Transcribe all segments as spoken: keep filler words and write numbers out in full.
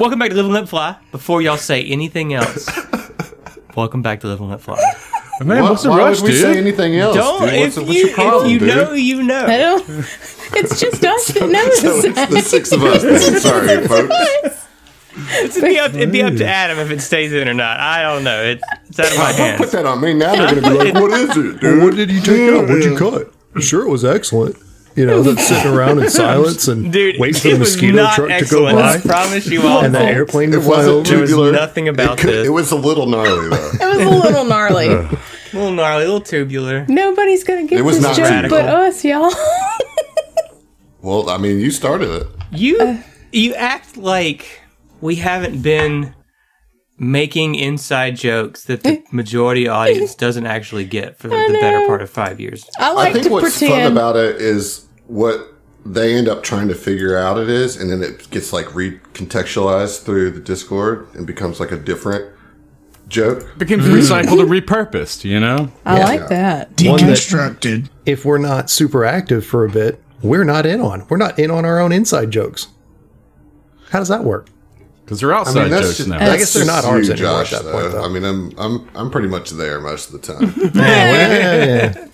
Welcome back to Live and Let Fly. Before y'all say anything else, welcome back to Live and Let Fly. Man, what, what's the why rush, would we dude? say anything else? Don't, dude? if, What's, what's you, your problem, if you dude? know, you know. I don't. It's just us that knows. So it's the six of us. Then. Sorry, folks. It'd be, up, it'd be up to Adam if it stays in or not. I don't know. It's, it's out of my Don't hands. put that on me. Now they're going to be like, what is it, dude? Well, what did you take out? What'd you cut? Sure, it was excellent. You know, that's sitting around in silence and Dude, wait for it the was mosquito not truck to excellent. go I by promise you all. and the airplane to It fly wasn't over. There was tubular. nothing about it could, this. It was a little gnarly, though. It was a little gnarly. A little gnarly, a little tubular. Nobody's gonna get It was this not joke radical. but us, y'all. Well, I mean, you started it. You Uh. you act like we haven't been making inside jokes that the majority audience doesn't actually get for the, the better part of five years. I like I think to what's pretend. fun about it is what they end up trying to figure out it is, and then it gets like recontextualized through the Discord and becomes like a different joke. Becomes recycled and repurposed, you know? I Yeah. like that. One that- Deconstructed. If we're not super active for a bit, we're not in on. We're not in on our own inside jokes. How does that work? Because they're I outside mean, that's jokes just, now. that's I guess they're just not ours you, anymore at Josh, that point, though. I mean, I'm I'm I'm pretty much there most of the time. Yeah,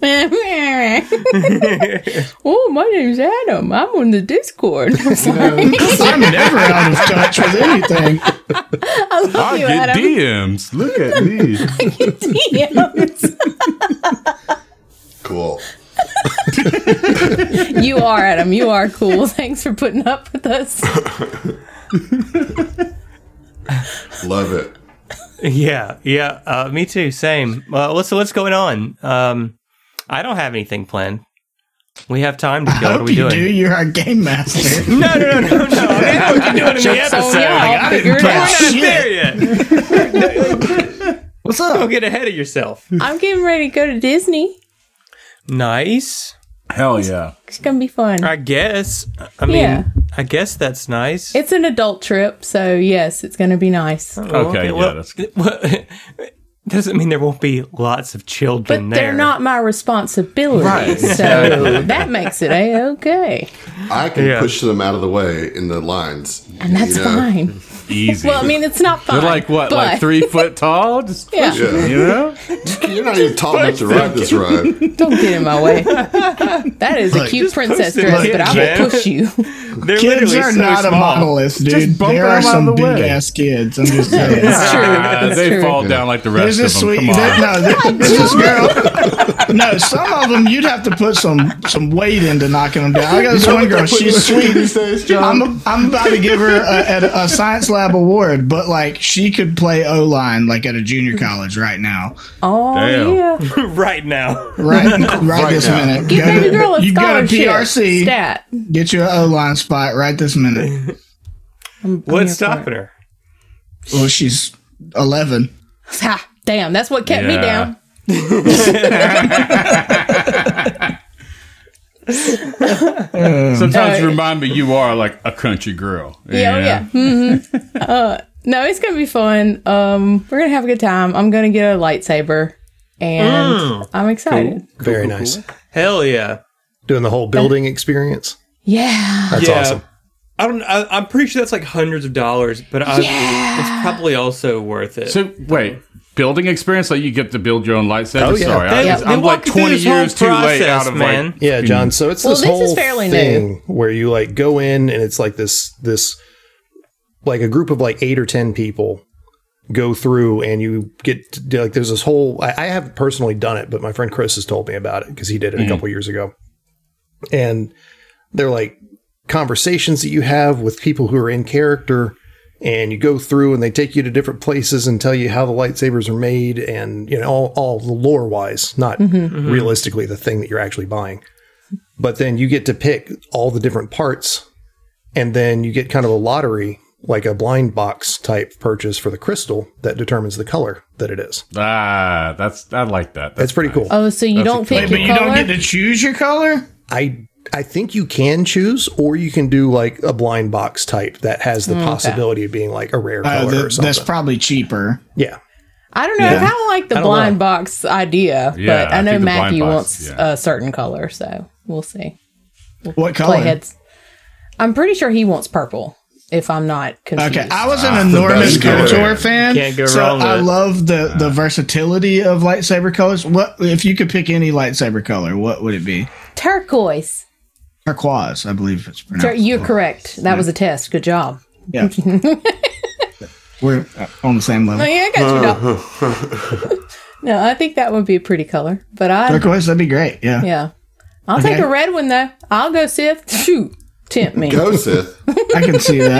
Oh, my name's Adam. I'm on the Discord. I was like, I'm never out of touch with anything. I love I you, get Adam. D Ms. Look at me. D Ms. Cool. You are, Adam. You are cool. Thanks for putting up with us. Love it. Yeah, yeah, uh, me too. Same. Uh, what's what's going on? Um, I don't have anything planned. We have time to I kill. What are hope we you doing? do. You're our game master. No, no, no, no, no. I mean, what you doing in the Jokes on episode? y'all. Like, I Figure didn't it plan out. that there yet. What's Don't up? get ahead of yourself. I'm getting ready to go to Disney. Nice. Hell yeah. It's going to be fun. I guess. I mean, Yeah. I guess that's nice. It's an adult trip, so yes, it's going to be nice. Oh, Okay, yeah, well, that's well, doesn't mean there won't be lots of children But there. they're not my responsibility, Right. so that makes it a-okay. I can Yeah. push them out of the way in the lines, And that's you know? fine. easy. Well, I mean, it's not fine. They're like what? but- Like three foot tall? Just Yeah. push them, you know? You're not even tall enough to ride this ride. Don't get in my way. That is a Look, cut just princess push them dress, in, but I man. will push you. They're Kids literally are so not a small. monolith, dude. bump There them are out some of the big way. ass kids. I'm just saying. It's true. Ah, It's they true. fall down like the rest There's of a them. sweet. Come on. There, no, there, there's this girl. No, some of them you'd have to put some some weight into knocking them down. I got this one girl. She's sweet. these days, John. I'm I'm about to give her a, a, a science lab award, but like she could play O line like at a junior college right now, Oh, Damn. yeah. right now. right right, Right this now. minute. Give Go baby to- girl a you go to scholarship. P R C, Stat. get you an O line spot right this minute. I'm- I'm What's here for stopping it. her? Well, she's eleven. Ha, damn, that's what kept me Yeah. down. Sometimes Uh, you remind me you are like a country girl. Yeah, oh, yeah. hmm uh, no, it's gonna be fun. Um, we're gonna have a good time. I'm gonna get a lightsaber, and Mm. I'm excited. very nice. Hell yeah. Doing the whole building experience. Yeah, That's yeah. awesome. I don't. I, I'm pretty sure that's like hundreds of dollars, but I, it's probably also worth it. So wait, building experience? Like you get to build your own lightsaber? Oh, yeah. Sorry, They- I, they I'm walk like you through twenty this whole years too late process, out of man. like. Yeah, John. So it's Well, this this is whole fairly thing where you like go in and it's like this this like a group of like eight or ten people go through and you get to, like there's this whole I, I haven't personally done it, but my friend Chris has told me about it because he did it a couple years ago. And they're like conversations that you have with people who are in character, and you go through and they take you to different places and tell you how the lightsabers are made and, you know, all, all the lore wise, not realistically the thing that you're actually buying. But then you get to pick all the different parts, and then you get kind of a lottery, like a blind box type purchase for the crystal that determines the color that it is. Ah, that's I like that. That's pretty cool. Oh, so you That's don't a- pick Wait, your but you color? don't get to choose your color. I I think you can choose, or you can do like a blind box type that has the possibility of being like a rare Uh, color that- or something. that's probably cheaper. yeah. I don't know. I Yeah. kind of like the I don't blind know. box idea, Yeah, but I I know think the blind Matthew box, wants yeah. a certain color, so we'll see. What color? Play heads. I'm pretty sure he wants purple. if I'm not confused. Okay, I was an Ah, enormous the best KOTOR color. fan. Can't go so wrong with I it. love the, the versatility of lightsaber colors. What if you could pick any lightsaber color? What would it be? Turquoise. Turquoise, I believe it's pronounced. Tur- You're correct. That was a test. Good job. Yeah, we're uh, on the same Oh, level. yeah, I got you, dog. No, I think that would be a pretty color. But I, Turquoise, that'd be great. Yeah. yeah. I'll Okay. take a red one, though. I'll go Sith. Shoot. Tempt me. Go Sith. I can see that.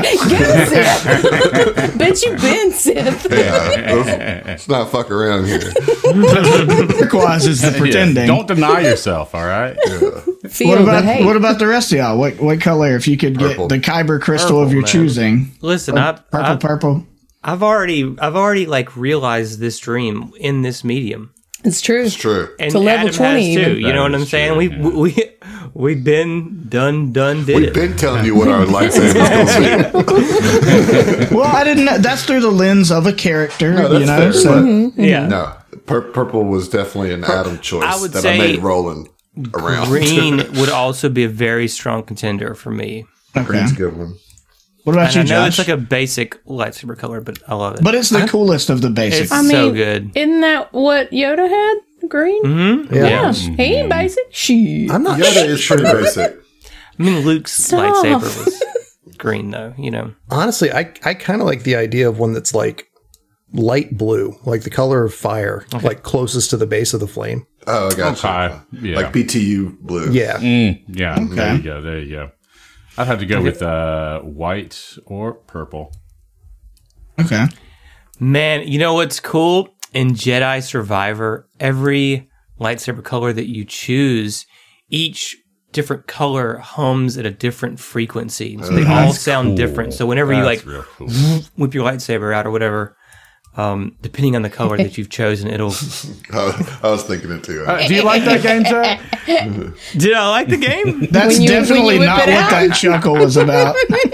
Go Sith. Bet you been Sith. Yeah, let's, let's not fuck around here. Turquoise is the Yeah, pretending. don't deny yourself, all right? Feel What the about hate. what about the rest of y'all? What what color? If you could Purple. get the Kyber crystal Purple, of your man. choosing, Listen, I've, purple, I've, purple. I've already, I've already like realized this dream in this medium. It's true. It's true. And To level Adam twenty has too. even. You know That what I'm is saying? true, we yeah. we we've been done done did We've it. been telling you what our lightsabers going to be. Well, I didn't know. That's through the lens of a character, No, that's you know. fair, So but- yeah. No, pur- purple was definitely an Adam choice I would that say I made rolling around. Green would also be a very strong contender for me. okay. Green's a good one. What about And you, I know Josh? it's like a basic lightsaber color, but I love it. but it's the coolest of the basics. it's I mean, so good. Isn't that what Yoda had? Green? Mm-hmm. Yeah. Yeah. He ain't basic. She. I'm not Yoda is pretty basic. I mean, Luke's Stop. lightsaber was green, though. You know, honestly, I I kind of like the idea of one that's like light blue, like the color of fire, like closest to the base of the flame. Oh, I got Okay. you. Yeah. Like B T U blue. Yeah. Mm, yeah. There you go. There you go. I'd have to go with uh, white or purple. Okay. man, you know what's cool in Jedi Survivor? Every lightsaber color that you choose, each different color hums at a different frequency. So they all sound cool. different. So whenever you That's like real cool. whip your lightsaber out or whatever, um, depending on the color that you've chosen, it'll. I, I was thinking it too. Uh, do you like that game, Zach? Did I like the game? That's When you- when definitely you whip not it what out. that chuckle was about.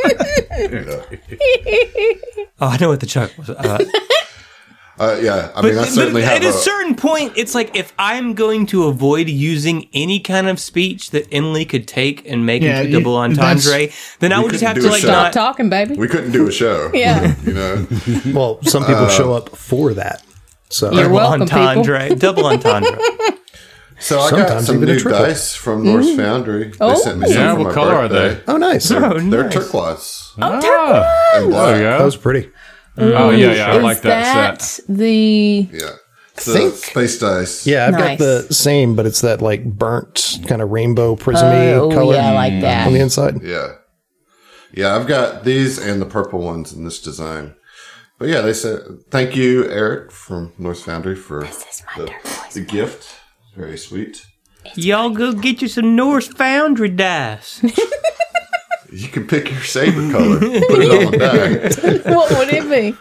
Oh, I know what the chuck was. Uh, Uh, yeah, I mean, I certainly but have at a, a, certain point, it's like if I'm going to avoid using any kind of speech that Inley could take and make Yeah, into you- double entendre, then I we would just couldn't have do to a like show. not. Stop talking, baby. we couldn't do a show. Yeah. You know? Well, some people show up for that. So You're Double welcome, people. entendre, double entendre. So I got Sometimes some even a new triple. dice from Norse Foundry. They Oh. sent me some Yeah, for what my color are birthday. they? oh, nice. Oh, They're nice. turquoise Ah, and there black. you That go. was pretty. Oh, yeah, yeah. I Is like that, that set. the Yeah. It's the think- space dice. Yeah, I've Nice. got the same, but it's that like burnt kind of rainbow prismy oh color yeah, I like on the that. inside. Yeah. Yeah, I've got these and the purple ones in this design. But yeah, they said, thank you, Eric from Norse Foundry, for the, the gift. Very sweet. Y'all go get you some Norse Foundry dice. You can pick your saber color, put it on the What would it be?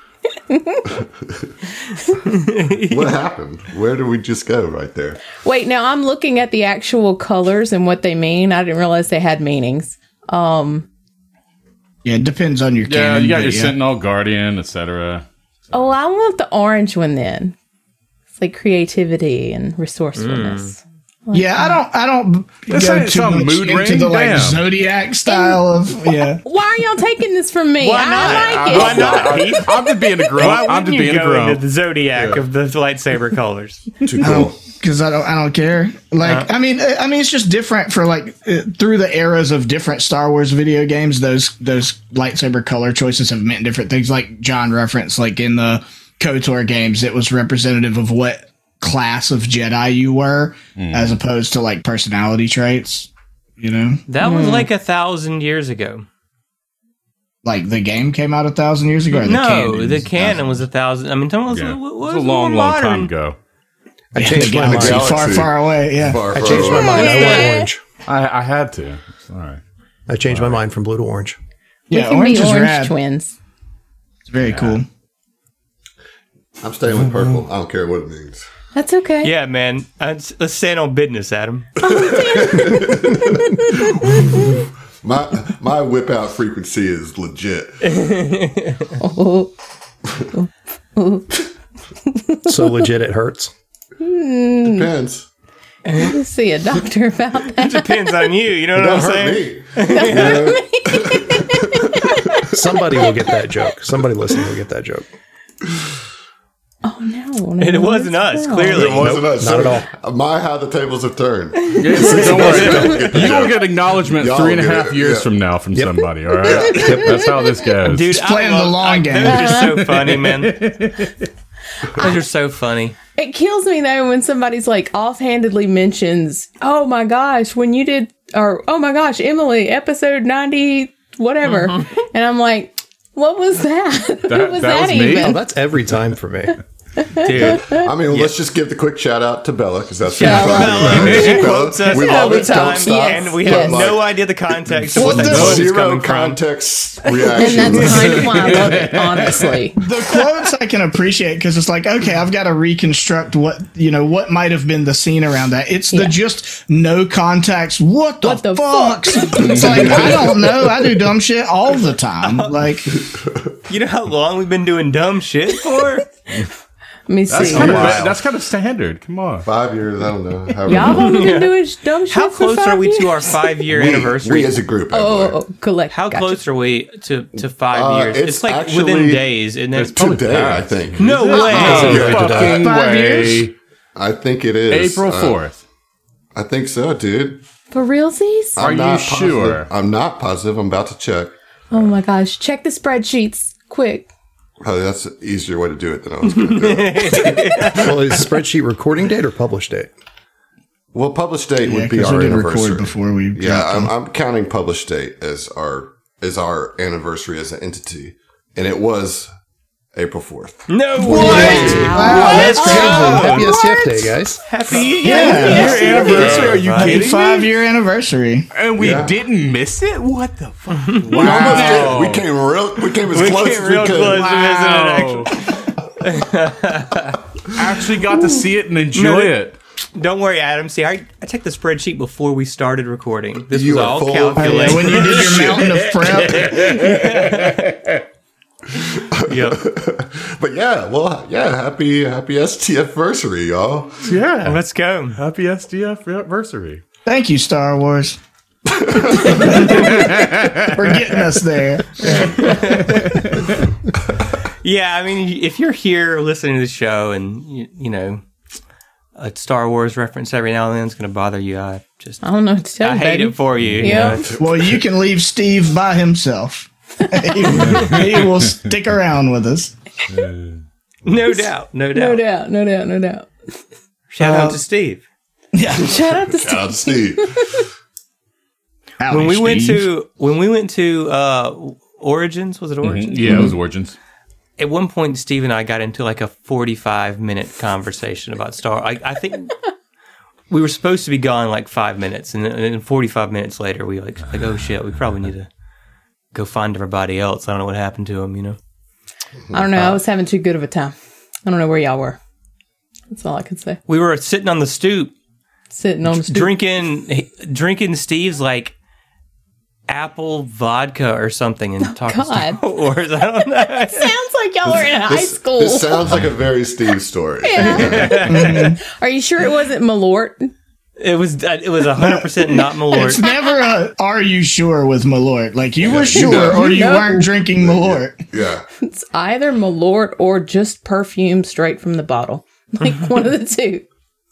die. What happened? Where did we just go right there? Wait, now I'm looking at the actual colors and what they mean. I didn't realize they had meanings. Um. Yeah, it depends on your Yeah, canon. you got but your yeah. Sentinel, Guardian, et cetera. Oh, I want the orange one then. It's like creativity and resourcefulness. Yeah, I don't. I don't This go ain't too some much mood into ring, the like damn. zodiac style of yeah. Why are y'all taking this from me? Why I not? like it. Why not, Pete? I'm just being a grump. Why I'm wouldn't just you being a go into grump. the zodiac Yeah. of the lightsaber colors? Too cool. Because I don't, I don't care. Like, Uh. I mean, I I mean, it's just different for like uh, through the eras of different Star Wars video games. Those those lightsaber color choices have meant different things. Like John referenced, like in the KOTOR games, it was representative of what class of Jedi you were, as opposed to like personality traits. You know, That was like a thousand years ago. like the game came out a thousand years ago. Or the No, canon the was a canon thousand- was a thousand. I mean, tell me, Yeah. what, It what was was a long, more long time modern? ago. I Yeah, changed the my galaxy mind. far, Galaxy. far away. Yeah. Far, I far changed my away. mind. I Yeah. went orange. I, I had to. Sorry. I changed my mind from blue to orange. We Yeah, can orange be is orange rad. twins. It's very cool. I'm staying with purple. I don't care what it means. That's okay. Yeah, man. Let's, let's stand on business, Adam. My my whip out frequency is legit. So legit it hurts. Depends. Let's see a doctor about that. It depends on you. You know what Don't I'm hurt saying? me. Somebody will get that joke. Somebody listening will get that joke. Oh no! And it wasn't us, clearly. It wasn't Nope, us. not So, at all. My, how the tables have turned. Don't worry. You will get acknowledgement Y'all three and a get half it, years yeah. from now from somebody. All right, that's how this goes. Dude, Just playing I the long I, game. Those are so funny, man. Those are so funny. It kills me though when somebody's like offhandedly mentions, "Oh my gosh, when you did," or "Oh my gosh, Emily, episode ninety, whatever," and I'm like, "What was that? Who That- was that that, was me? even?" Oh, that's every time for me. Dude. I mean, let's just give the quick shout out to Bella because that's Shout who out. Bella. She quotes us We all love the it. Don't time, stop. and we Yes. have no idea the context of Well, what the there's quote is zero coming from. context And reaction. that's kind of why I love it, honestly. The quotes I can appreciate because it's like, okay, I've got to reconstruct what you know what might have been the scene around that. It's the Yeah. just no context. What the, What the fuck? fuck? It's like I don't know. I do dumb shit all the time. Like You know how long we've been doing dumb shit for? Let me That's see. kind, of, Wow. that's kind of standard. Come on. Five years, I don't know. However Y'all many. only been doing sh- dumb shit How for close five are we years? to our five-year we, anniversary? we as a group. Oh, anyway. oh, oh, collect. How Gotcha. close are we to, to five Uh, years? it's It's, like actually- within days, and then It's probably Today, I past. think. no way. No Yeah, fucking Five way. years? I think it is. April Uh, fourth. I think so, dude. For realsies? Are I'm you not sure? positive. I'm not positive. I'm about to check. Oh my gosh. Check the spreadsheets quick. Oh, that's an easier way to do it than I was going to do it. Well, is spreadsheet recording date or publish date? Well, published date yeah, would be because our we did anniversary. record before we. Yeah, dropped I'm, them. I'm counting published date as our as our anniversary as an entity, and it was April fourth. No way. Wow, that's crazy. Happy S T F Day, guys. Happy Yeah. Your anniversary? Are you Happy kidding me? five year anniversary. And we Yeah. didn't miss it? What the fuck? We almost did. We came real. We came as We close came as real we could. close. Wow. Actually got to see it and enjoy No. it. Don't worry, Adam. See, I, I checked the spreadsheet before we started recording. This You was are all full of- Oh, calculated. yeah, when you did your mountain of prep. Yep. But yeah, well, yeah, happy happy S T F anniversary, y'all. Yeah. Let's go. Happy S D F anniversary. Thank you, Star Wars. For getting us there. Yeah, I mean, if you're here listening to the show and, you, you know, a Star Wars reference every now and then is going to bother you, I just, I don't know what to tell I you, hate baby. it for you. you Yeah. know, it's- Well, you can leave Steve by himself. he, he will stick around with us. no doubt. No doubt. No doubt. No doubt. No doubt. Shout Uh, out to Steve. Shout out to Steve. Shout out to Steve. Howdy, When we went Steve. to, when we went to, uh, Origins, was it Origins? Yeah, it was Origins. At one point, Steve and I got into like a forty-five minute conversation about Star. I, I think we were supposed to be gone like five minutes, and then, and then forty-five minutes later, we like like oh shit, we probably need to go find everybody else. I don't know what happened to them, you know. I don't know. I was having too good of a time. I don't know where y'all were. That's all I can say. We were sitting on the stoop, Sitting on the stoop. drinking drinking Steve's like apple vodka or something, and talking God. Star Wars. I don't know. Sounds like y'all were in high This, school. this sounds like a very Steve story. Are you sure it wasn't Malort? It was it was a hundred percent not It's Malort. never a "Are you sure?" with Malort. Like you were sure, know. or You you know. weren't drinking Malort. Yeah. It's either Malort or just perfume straight from the bottle. Like one of the two.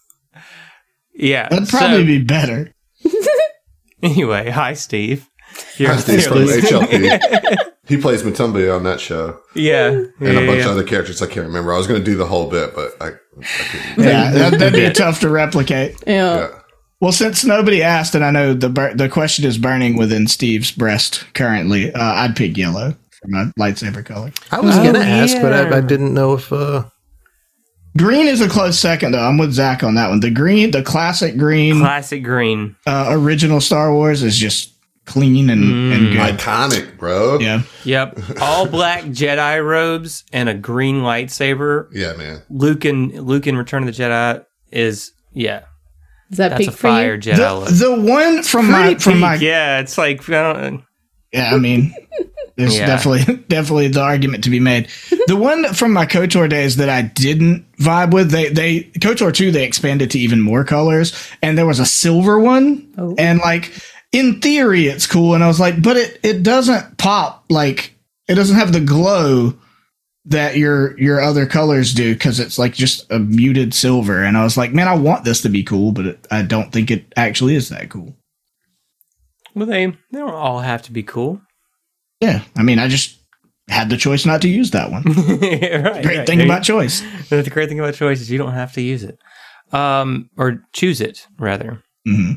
Yeah, That'd probably so, be better. anyway. Hi, Steve. You're- Hi, Steve you're from listening. H L P. He plays Matumbi on that show, Yeah, and yeah, a bunch yeah. of other characters I can't remember. I was going to do the whole bit, but I, I couldn't. Yeah, that, that'd be tough to replicate. Yeah. Yeah. Well, since nobody asked, and I know the bur- the question is burning within Steve's breast currently, uh, I'd pick yellow for my lightsaber color. I was Oh, gonna ask, but yeah. I, I didn't know if. Uh, Green is a close second, though. I'm with Zach on that one. The green, the classic green, Classic green. uh, original Star Wars is just clean and, and good. Iconic, bro. Yeah. Yep. All black Jedi robes and a green lightsaber. Yeah, man. Luke and Luke in Return of the Jedi is yeah. Is that That's peak a for fire you? Jedi look. The, the one from my Pretty from peak, my yeah, it's like I don't. Yeah, I mean, there's Yeah. definitely definitely the argument to be made. The one from my KOTOR days that I didn't vibe with, they they KOTOR two they expanded to even more colors, and there was a silver one, Oh. and like in theory it's cool, and I was like, but it it doesn't pop like it doesn't have the glow that your your other colors do because it's like just a muted silver. And I was like, man, I want this to be cool, but it, I don't think it actually is that cool. Well, they they don't all have to be cool. Yeah, I mean, I just had the choice not to use that one. right, Great right. thing There about you- choice. The great thing about choice is you don't have to use it, um, or choose it rather. hmm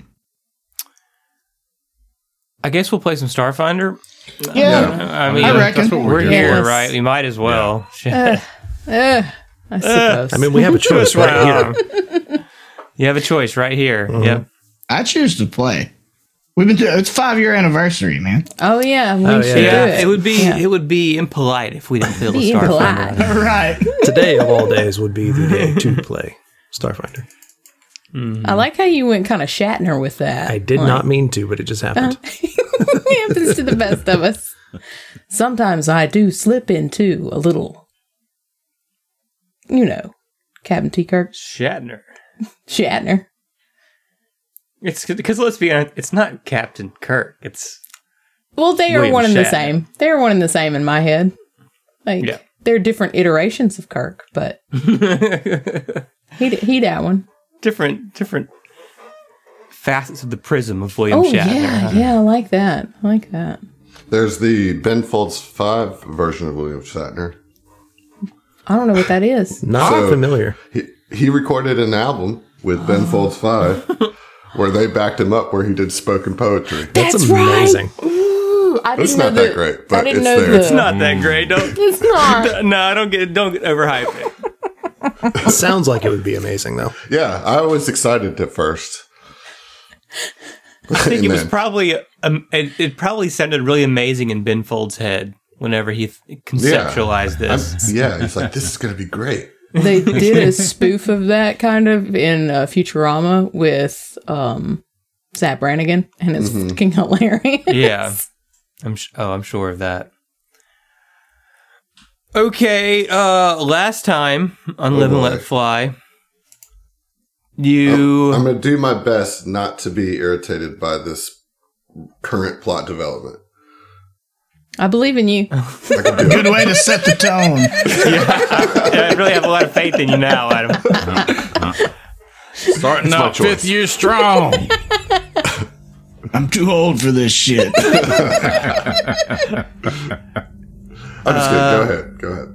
I guess we'll play some Starfinder. Yeah, I mean, I reckon. That's what we're we're, here, Yes. right? We might as well. Shit. Uh, uh, I suppose. I mean, we have a choice right here. You have a choice right here. Mhm. Yep. I choose to play. We've been doing, it's five year anniversary, man. oh yeah, we Oh, yeah. should Yeah, do it. it would be Yeah. it would be impolite if we didn't play a Be little impolite. Starfinder. Right. Today of all days would be the day to play Starfinder. I like how you went kind of Shatner with that. I did Like, not mean to, but it just happened. it happens to the best of us. Sometimes I do slip into a little, you know, Captain T. Kirk Shatner. Shatner. It's because let's be honest, it's not Captain Kirk. It's Well, they are William one and the Shatner. same. They are one and the same in my head. Like Yeah. they're different iterations of Kirk, but he d- he that one. different different facets of the prism of William Oh Shatner. yeah, yeah, I like that. I like that. There's the Ben Folds five version of William Shatner. I don't know what that is. Not So- familiar. He, he recorded an album with Ben Folds five where they backed him up where he did spoken poetry. That's, That's amazing. Right. Ooh, I didn't It's know not that the- great, I but didn't it's know there. the- It's not that great. Don't It's not. no, don't get don't get overhype it. It sounds like it would be amazing, though. Yeah, I was excited at first. I think And it was then- probably um, it, it probably sounded really amazing in Ben Folds' head whenever he th- conceptualized I'm- this. yeah, he's like, this is going to be great. They did a spoof of that kind of in uh, Futurama with um, Zap Brannigan, and it's Mm-hmm. fucking hilarious. Yeah, I'm sh- oh I'm sure of that. Okay, uh, last time on Oh, Live and boy. Let Fly, you I'm going to do my best not to be irritated by this current plot development. I believe in you. I can do Good it. way to set the tone. I really have a lot of faith in you now, Adam. Starting my out choice. fifth year strong. I'm too old for this shit. I'm just kidding. Go ahead. Go ahead.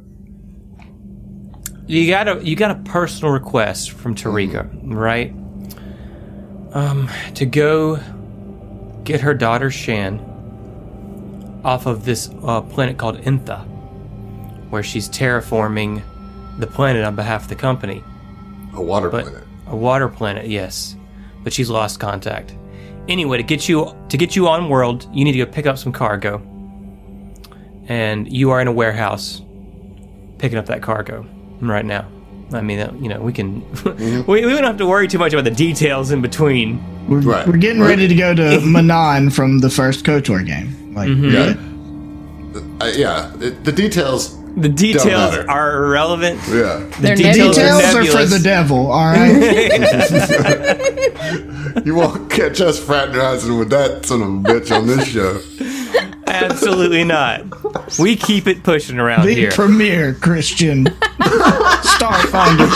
You got a you got a personal request from Tarika, right? Um, to go get her daughter Shan off of this uh, planet called Intha, where she's terraforming the planet on behalf of the company. A water But planet. a water planet, yes, but she's lost contact. Anyway, to get you to get you on world, you need to go pick up some cargo, and you are in a warehouse picking up that cargo right now. I mean, uh, you know, we can we, we don't have to worry too much about the details in between. We're, Right. we're getting Right. ready to go to Manan from the first KOTOR game. Like, Yeah. Uh, yeah. It, the details. The details matter. are irrelevant. Yeah. The They're details, details are for nebulous. the devil, all right? You won't catch us fraternizing with that son of a bitch on this show. Absolutely not. We keep it pushing around The here. premier Christian Starfinder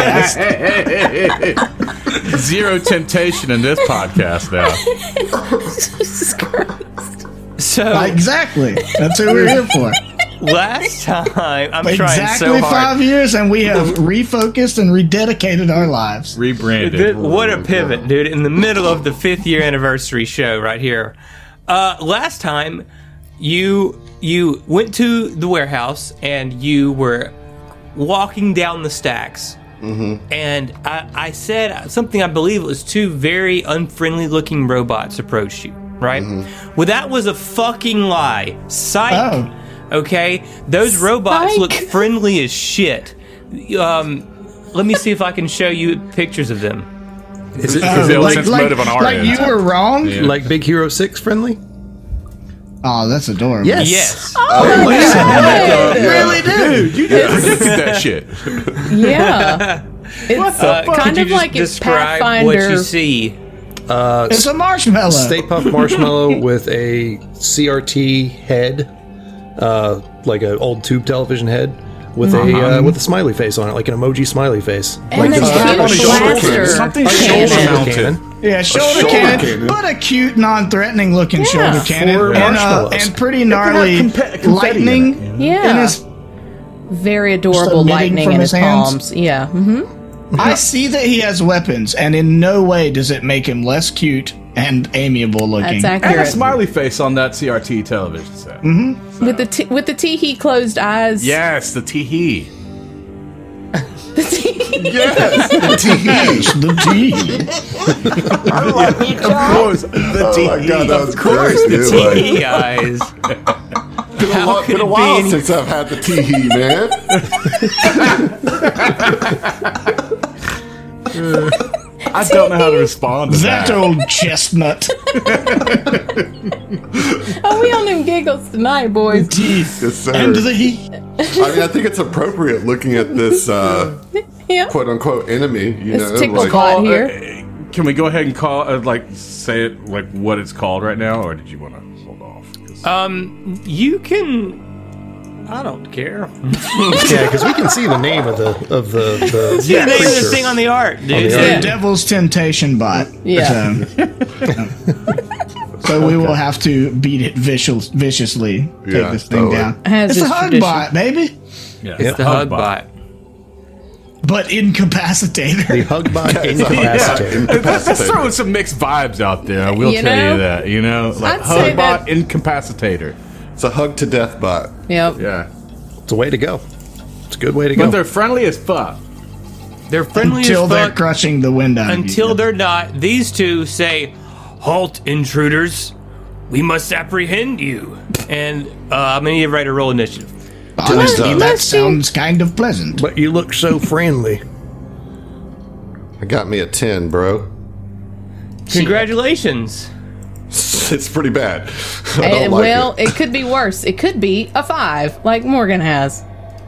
podcast. Zero temptation in this podcast now. Jesus Christ. So Exactly. That's what we're here for. last time, I'm trying Exactly so hard. five years, and we have refocused and rededicated our lives. Rebranded. Th- what a pivot, dude! In the middle of the fifth year anniversary show, right here. Uh, last time, you you went to the warehouse and you were walking down the stacks, and I, I said something. I believe it was two very unfriendly-looking robots approached you. Right? Well, that was a fucking lie. Psych. Oh. Okay, those robots Psych. look friendly as shit. Um, let me see if I can show you pictures of them. Is it, Because is the it only like, sense motive on our like end. you were wrong? Yeah. like Big Hero six friendly? Oh, that's adorable. Yes. Yes. Oh, God. Really, dude. You predicted that shit. Yeah. It's Uh, kind could you of just like it's describe Pathfinder. what you see? Uh, It's a marshmallow. Stay Puft Marshmallow with a C R T head uh, like an old tube television head with Uh-huh. a uh, with a smiley face on it, like an emoji smiley face. And like a this- cute on a shoulder blaster cannon. Something cannon. shoulder mounted. cannon. Yeah, shoulder, shoulder cannon, cannon. but a cute, non-threatening looking Yeah. shoulder cannon, For and, uh, marshmallows. and pretty gnarly compe- confetti lightning in Yeah. in his. Very adorable emitting lightning from in his his hands? palms. Yeah. hmm I see that he has weapons, and in no way does it make him less cute and amiable looking. That's And a accurate. smiley face on that C R T television set. With the t- with the teehee closed eyes. Yes, the teehee. Yes, the T. Of course, the oh my god, that was great, The dude. Like, T E guys. been a, How lot, could been a it be while any- since I've had the teehee, man. I don't know how to respond to That that. old chestnut. Oh, we on them giggles tonight, boys. Teeth. Yes, sir. And the he. I mean, I think it's appropriate looking at this uh, Yeah. quote unquote enemy. You It's know, tickle like, spot Uh, here. uh, Can we go ahead and call, uh, like, say it like what it's called right now, or did you want to hold off? 'Cause- Um, you can. I don't care. Yeah, because we can see the name of the of the the See the name of creature. this thing on the art, dude. the The art. Yeah. Devil's Temptation bot. Yeah. So, so we will have to beat it vicious, viciously. Take Yeah, this thing totally. down. Has It's a its hug tradition. bot, baby. yeah, It's the hug bot. But incapacitator. The Hugbot Yeah, incapacitator. that's, that's throwing some mixed vibes out there. I will You tell know? you that. You know, like I'd say hug that- bot incapacitator. it's a hug to death bot. Yep. Yeah, It's a way to go. It's a good way to but go. they're friendly as fuck. They're friendly Until as they're fuck crushing the wind out of you. until they're not. These two say, "Halt, intruders! We must apprehend you." And uh, I'm gonna need you to write a roll initiative. Honestly, Unless- that unless you- sounds kind of pleasant. But you look so friendly. I got me a ten, bro. Congratulations. It's pretty bad. I don't And, like well, it. it. could be worse. It could be a five, like Morgan has.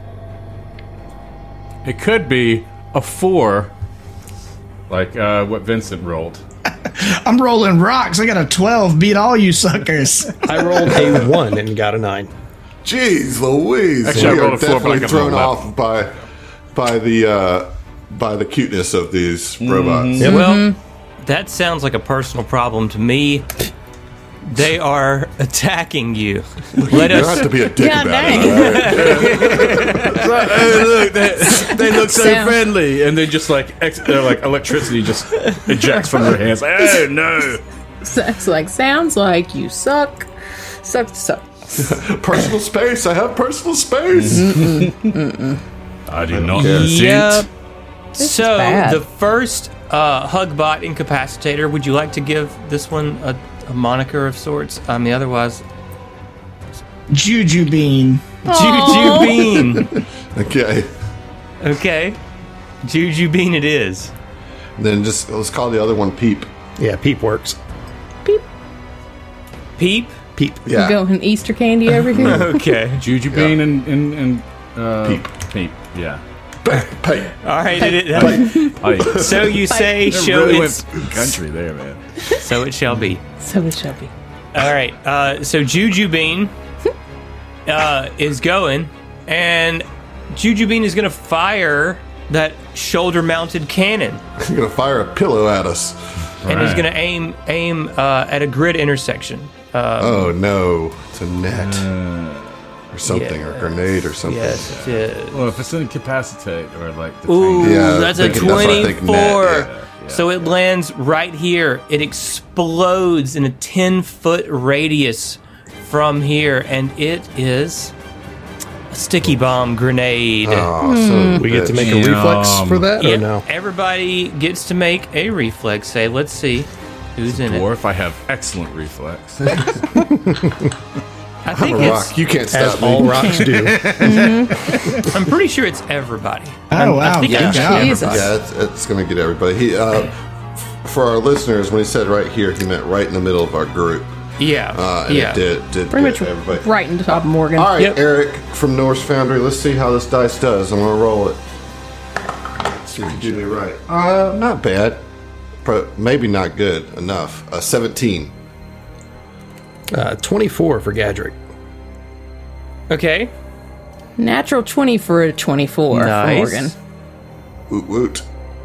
It could be a four, like uh, what Vincent rolled. I'm rolling rocks. I got a twelve. Beat all you suckers. I rolled a one and got a nine. Jeez Louise. Actually, I we rolled are a four, but I definitely got thrown an off by by the uh, by the cuteness of these robots. Yep. Well, that sounds like a personal problem to me. They are attacking you. Let You don't have us. to be a dick God about dang. it. All right? Hey, look, they, they look so Sound- friendly, and then just like ex, uh, like electricity just ejects from their hands. Like, oh no! It's like, sounds like you suck. Suck, suck. Personal space. I have personal space. I do not Yep. consent. So bad. the first uh, Hugbot incapacitator. Would you like to give this one a, a moniker of sorts? I mean, otherwise, Juju Bean. Juju Bean. Okay. Okay, Juju Bean. It is. Then just let's call the other one Peep. Yeah, Peep works. Peep. Peep. Yeah. Going Easter candy over here. Okay. Juju Bean and and, and uh, Peep. Peep. Yeah. Peep. All right. It, it, Oh, yeah. so you say, They show really it's, went country there, man. so it shall be. So it shall be. All right. Uh, so Juju Bean uh, is going, and Juju Bean is going to fire that shoulder-mounted cannon, You're gonna fire a pillow at us. and he's Right. going to aim aim uh, at a grid intersection. Uh, Oh no, it's a net or something, yeah. or a grenade or something. yes. Uh, Well, if it's incapacitate or like the ooh, tank- Yeah, that's a thinking- that's what I think, net, twenty-four. yeah. So it lands right here. It explodes in a ten-foot radius from here, and it is a sticky bomb grenade. Oh, so We get to make a Yum. reflex for that, or Yep, no? everybody gets to make a reflex save. Let's see who's in it. Dwarf, I have excellent reflex. I I'm think a it's. rock. You can't As stop all me. rocks do. I'm pretty sure it's everybody. Oh, wow. I think Good it's job. everybody. Jesus. Yeah, it's, it's going to get everybody. He, uh, f- for our listeners, when he said right here, he meant right in the middle of our group. Yeah, Uh, and yeah. it did, did Pretty get much everybody. right in the top of Morgan. All right, Yep. Eric from Norse Foundry. Let's see how this dice does. I'm going to roll it. Let's see if you do me right. Uh, not bad. Pro- maybe not good enough. Uh, seventeen. Uh, twenty-four for Gadrick. Okay. Natural twenty for a twenty-four Nice. for Morgan. Woot woot.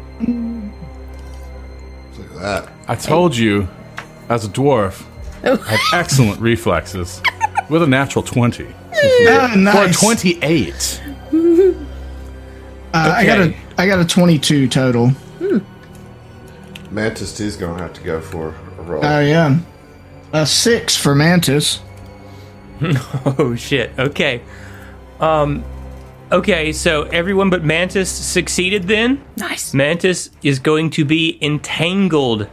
Look at that. I told you, as a dwarf, I had excellent reflexes with a natural twenty. Ah, For a nice. twenty-eight. Uh, I got a Okay. I got a twenty-two total. Mantis T's gonna have to go for a roll. Oh yeah, a six for Mantis. Oh shit. Okay. Um okay, so everyone but Mantis succeeded then. Nice. Mantis is going to be entangled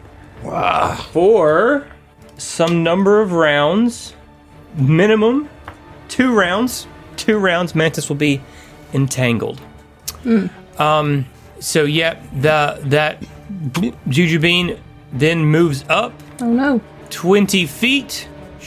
for some number of rounds. Minimum two rounds. Two rounds Mantis will be entangled. Um so yeah, the that Jujubee then moves up Oh no. twenty feet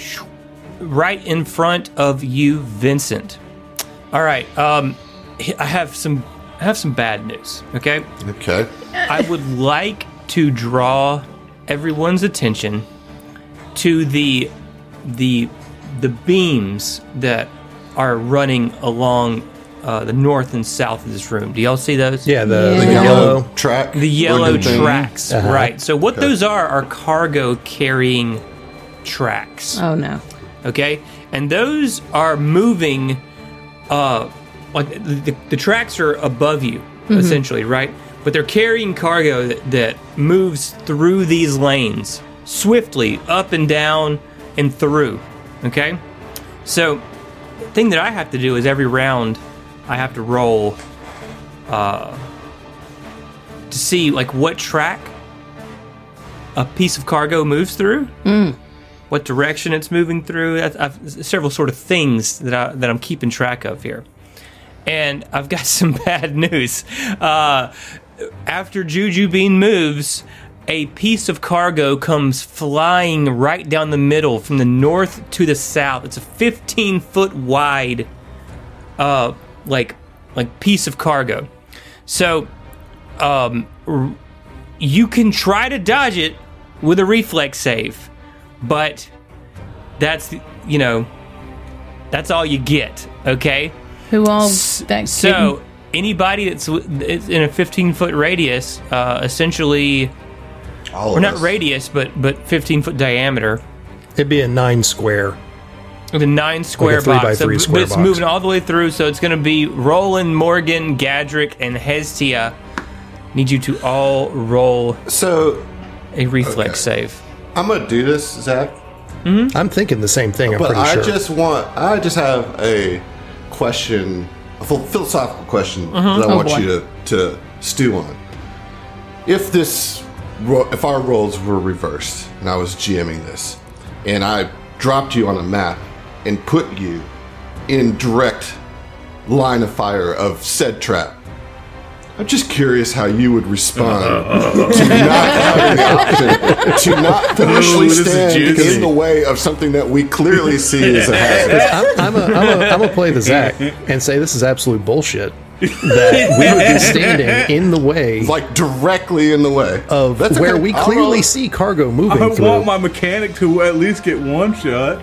right in front of you, Vincent. All right, um, I have some, I have some bad news. Okay, Okay. I would like to draw everyone's attention to the, the, the beams that are running along uh, the north and south of this room. Do y'all see those? Yeah, the, The the Yeah. yellow, yellow. track. The yellow looking thing. tracks, Uh-huh. right? So what those are are cargo carrying tracks. Oh no. Okay, and those are moving uh like the, the, the tracks are above you essentially, right? But they're carrying cargo that, that moves through these lanes swiftly up and down and through. Okay, so the thing that I have to do is every round I have to roll uh to see like what track a piece of cargo moves through, what direction it's moving through. I've, I've several sort of things that I, that I'm keeping track of here, and I've got some bad news. Uh, after Jujubee moves, a piece of cargo comes flying right down the middle from the north to the south. It's a fifteen foot wide, uh, like like piece of cargo. So, um, r- you can try to dodge it with a reflex save, but that's, you know, that's all you get, okay? Who all that So anybody that's w- is in a fifteen foot radius, uh, essentially, All or of not us. radius, but but fifteen foot diameter, It'd be a nine square. with a nine square three by box. So- three but square it's box. moving all the way through, so it's going to be Roland, Morgan, Gadrick, and Hestia. Need you to all roll So a reflex Okay. save. I'm gonna do this, Zach. I'm thinking the same thing. I'm But pretty I sure. just want, I just have a question, a phil- philosophical question that I Oh, want boy. you to, to stew on. If this, ro- if our roles were reversed, and I was GMing this, and I dropped you on a map and put you in direct line of fire of said trap, I'm just curious how you would respond to not having the option to not foolishly Ooh, this is stand juicy. in the way of something that we clearly see as a hazard. I'm, I'm, a, I'm, a, I'm gonna play the Zach and say this is absolute bullshit. That we would be standing in the way Like directly in the way of That's where okay. we I'll clearly roll. see cargo moving I through. want my mechanic to at least get one shot.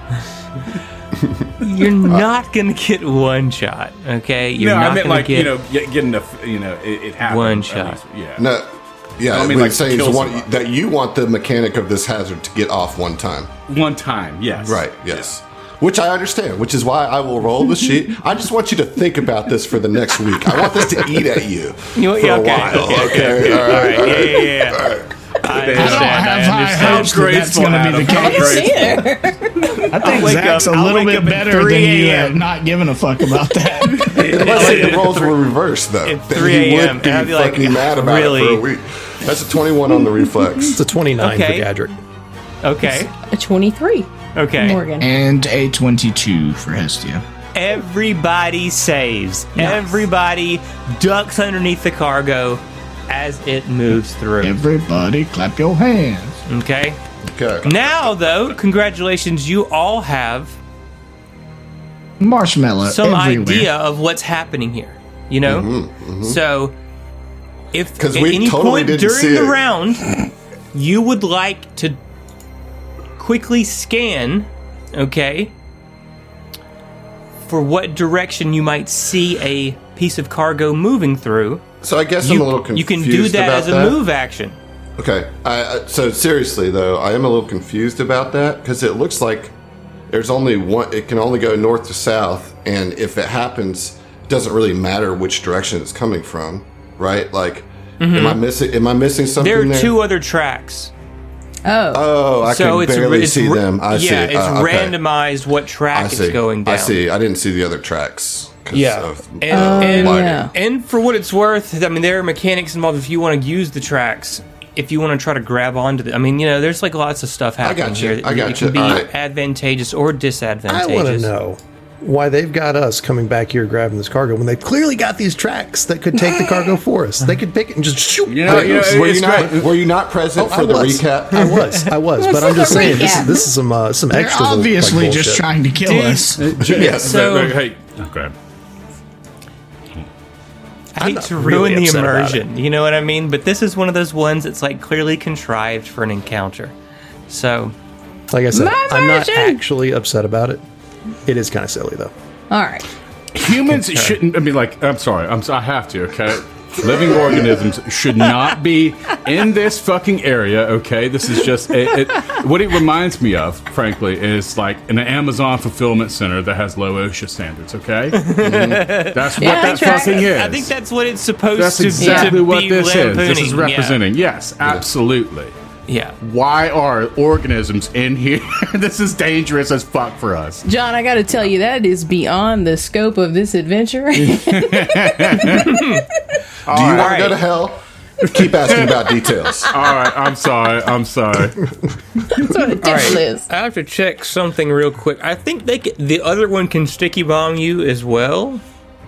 You're not going to get one shot, okay? You're No, not I meant gonna like get you know, get, getting the you know, it, it happens. One at shot. least, yeah. No, yeah, I I mean, mean, like, saying kill is one, somebody. that you want the mechanic of this hazard to get off one time. One time, yes. Right, yes. Which I understand, which is why I will roll the sheet. I just want you to think about this for the next week. I want this to eat at you You know, for yeah, a okay, while. okay, Okay, okay, all right, all right, all yeah, right. yeah, yeah. I I don't understand. I have high understand. hopes that that's graceful, going to be the Adam. case. I think wake Zach's up- a I'll little wake up bit at better than three you a m at not giving a fuck about that. Let's say the roles were reversed, though. At Then three he a m, would be and I'd be like, fucking mad about really? it for a week. That's a twenty-one on the reflex. It's a twenty-nine Okay. for Gadrick. Okay, A twenty-three. okay. Morgan. And a twenty-two for Hestia. Everybody saves. Everybody ducks underneath the cargo as it moves through. Everybody clap your hands. Okay. Okay. Now, though, congratulations, you all have Marshmallow some everywhere. idea of what's happening here. You know? So, if 'Cause at we any totally point didn't during see the it. round you would like to quickly scan, okay, for what direction you might see a piece of cargo moving through. So I guess You, I'm a little confused. you can do that about as a that. move action. Okay. I, I- so seriously though, I am a little confused about that because it looks like there's only one. It can only go north to south, and if it happens, it doesn't really matter which direction it's coming from, right? Like, am I missing? Am I missing something? There are there? two other tracks. Oh. Oh, I so can it's, barely it's see ra- them. I see. Yeah, it's Uh, okay. randomized what I track see. it's going down. I see. I didn't see the other tracks. 'cause Yeah. of, And, uh, and, lighting. yeah. and for what it's worth, I mean, there are mechanics involved if you want to use the tracks. If you want to try to grab onto the, I mean, you know, there's like lots of stuff happening got you. here. that I got it can you. be All right. advantageous or I disadvantageous. want to know why they've got us coming back here grabbing this cargo when they've clearly got these tracks that could take the cargo for us. They could pick it and just shoot. You know, Hey, you know, were, you it's not, great. were you not present I for the was. recap? I was, I was, but I'm just saying this is this is some uh, some They're extra. obviously like, just bullshit. trying to kill Dude. us. Yes. So- Hey, hey, oh, go ahead. I hate not to really ruin the upset about immersion, you know what I mean? But this is one of those ones that's like clearly contrived for an encounter. So, Like I said, My I'm not version. actually upset about it. It is kind of silly though. All right. Humans shouldn't. I mean, like, I'm sorry. I'm. I have to. Okay. Living organisms should not be in this fucking area. Okay. This is just it, it, what it reminds me of. Frankly, is like an Amazon fulfillment center that has low OSHA standards. Okay. That's what Yeah, that that's right. fucking is. I think that's what it's supposed That's to, exactly to what be this is. This is lampooning. representing. Yes, absolutely. Yeah. Why are organisms in here? This is dangerous as fuck for us. John, I got to tell you, that is beyond the scope of this adventure. Do you want right. to go to hell? Keep asking about details. All right, I'm sorry. I'm sorry. That's what a All devil right. is. I have to check something real quick. I think they can, the other one can sticky bomb you as well.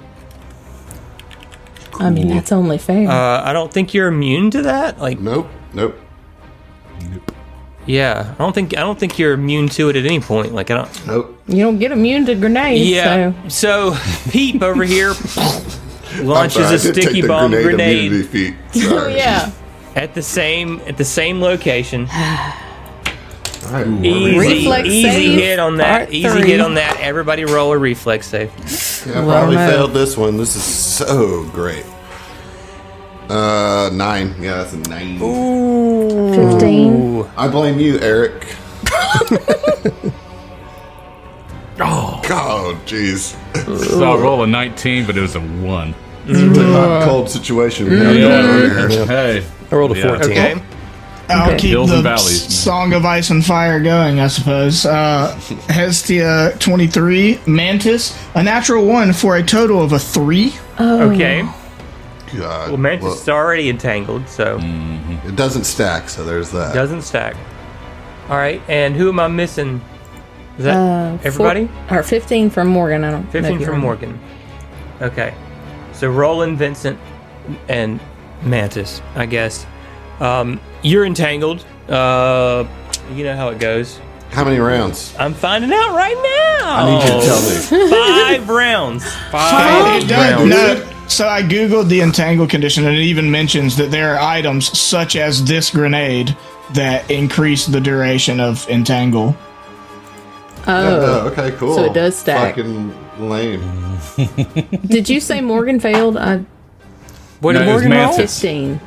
I mean, that's only fair. Uh, I don't think you're immune to that. Like, Nope. Nope. yeah, I don't think I don't think you're immune to it at any point. Like, I don't. Nope. you don't get immune to grenades. Yeah. So. So, Peep over here launches I'm sorry, a I did take sticky the bomb grenade grenade immunity feat. Oh, Sorry. yeah. at the same at the same location. All right. Easy, Reflex easy save, hit on that. part Easy three. hit on that. Everybody roll a reflex save. Yeah, I Well, probably no. failed this one. This is so great. Uh, nine. Yeah, that's a nine. fifteen. I blame you, Eric. oh, God, jeez. So I roll a nineteen, but it was a one. It's a really hot, cold situation. we have going on here. Hey. I rolled a Yeah. fourteen. Okay. I'll Okay. keep Hills the and valleys. s- Song of Ice and Fire going, I suppose. Uh, Hestia twenty-three, Mantis, a natural one for a total of a three. Okay. God. Well, Mantis Well, is already entangled, so it doesn't stack, so there's that. doesn't stack. All right, and who am I missing? Is that Uh, everybody? Four, or fifteen from Morgan. I don't know. Fifteen if you from remember. Morgan. Okay, so Roland, Vincent, and Mantis, I guess. Um, you're entangled. Uh, you know how it goes. How many rounds? I'm finding out right now. I need you to tell me. Five rounds. Five It does- rounds. no, so I googled the entangle condition, and it even mentions that there are items such as this grenade that increase the duration of entangle. Oh. Oh, okay, cool. So it does stack. Fucking lame. Did you say Morgan failed? I What No, did it was Morgan roll? Mantis. fifteen.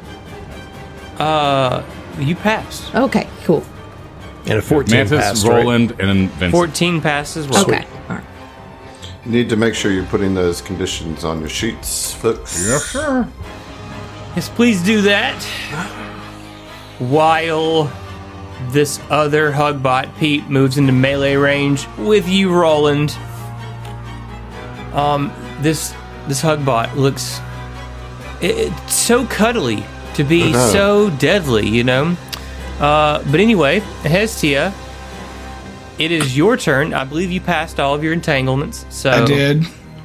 Uh, you passed. Okay, cool. And a fourteen Mantis, passed, right? Roland, and then Vincent. Fourteen passes. Well, Okay. All right. You need to make sure you're putting those conditions on your sheets, folks. Yes, sir. Yes, please do that. While this other Hugbot, Pete, moves into melee range with you, Roland. Um, this this Hugbot looks it, it's so cuddly to be know. so deadly, you know. Uh, but anyway, Hestia, it is your turn. I believe you passed all of your entanglements. So I did.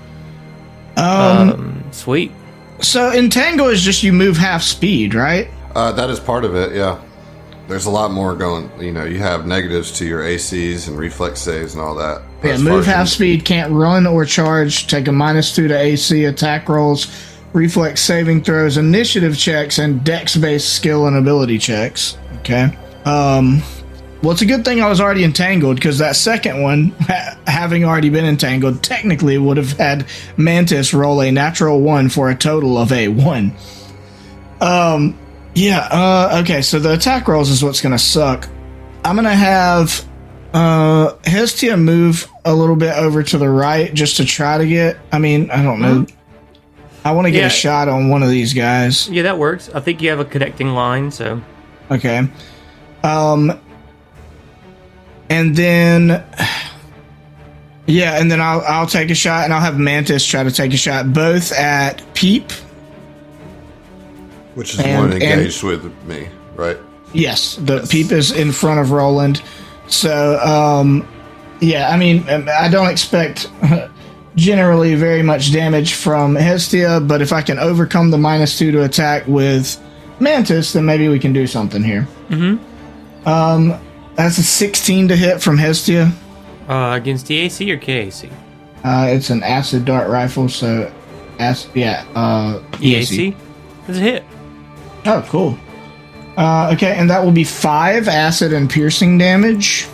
Um, sweet. So entangle is just you move half speed, right? Uh, that is part of it, yeah. There's a lot more going. You know, you have negatives to your A Cs and reflex saves and all that. Yeah, As far move as half you- speed, can't run or charge, take a minus two to A C, attack rolls, reflex saving throws, initiative checks, and dex based skill and ability checks. Okay. Um, Well, it's a good thing I was already entangled, because that second one, ha- having already been entangled, technically would have had Mantis roll a natural one for a total of a one. Um, yeah, uh, okay, so the attack rolls is what's going to suck. I'm going to have uh, Hestia move a little bit over to the right just to try to get, I mean, I don't know. I want to get Yeah. a shot on one of these guys. Yeah, that works. I think you have a connecting line, so. Okay. Um, and then, yeah, and then I'll I'll take a shot, and I'll have Mantis try to take a shot, both at Peep. Which is And- one and- engaged with me, right? Yes, the Peep is in front of Roland. So, um, yeah, I mean, um, I don't expect generally very much damage from Hestia, but if I can overcome the minus two to attack with Mantis, then maybe we can do something here. Mm-hmm. Um, that's a sixteen to hit from Hestia. Uh, against D A C or K A C? Uh, it's an acid dart rifle, so, ac- yeah, uh, E A C? That's a hit. Oh, cool. Uh, okay, and that will be five acid and piercing damage.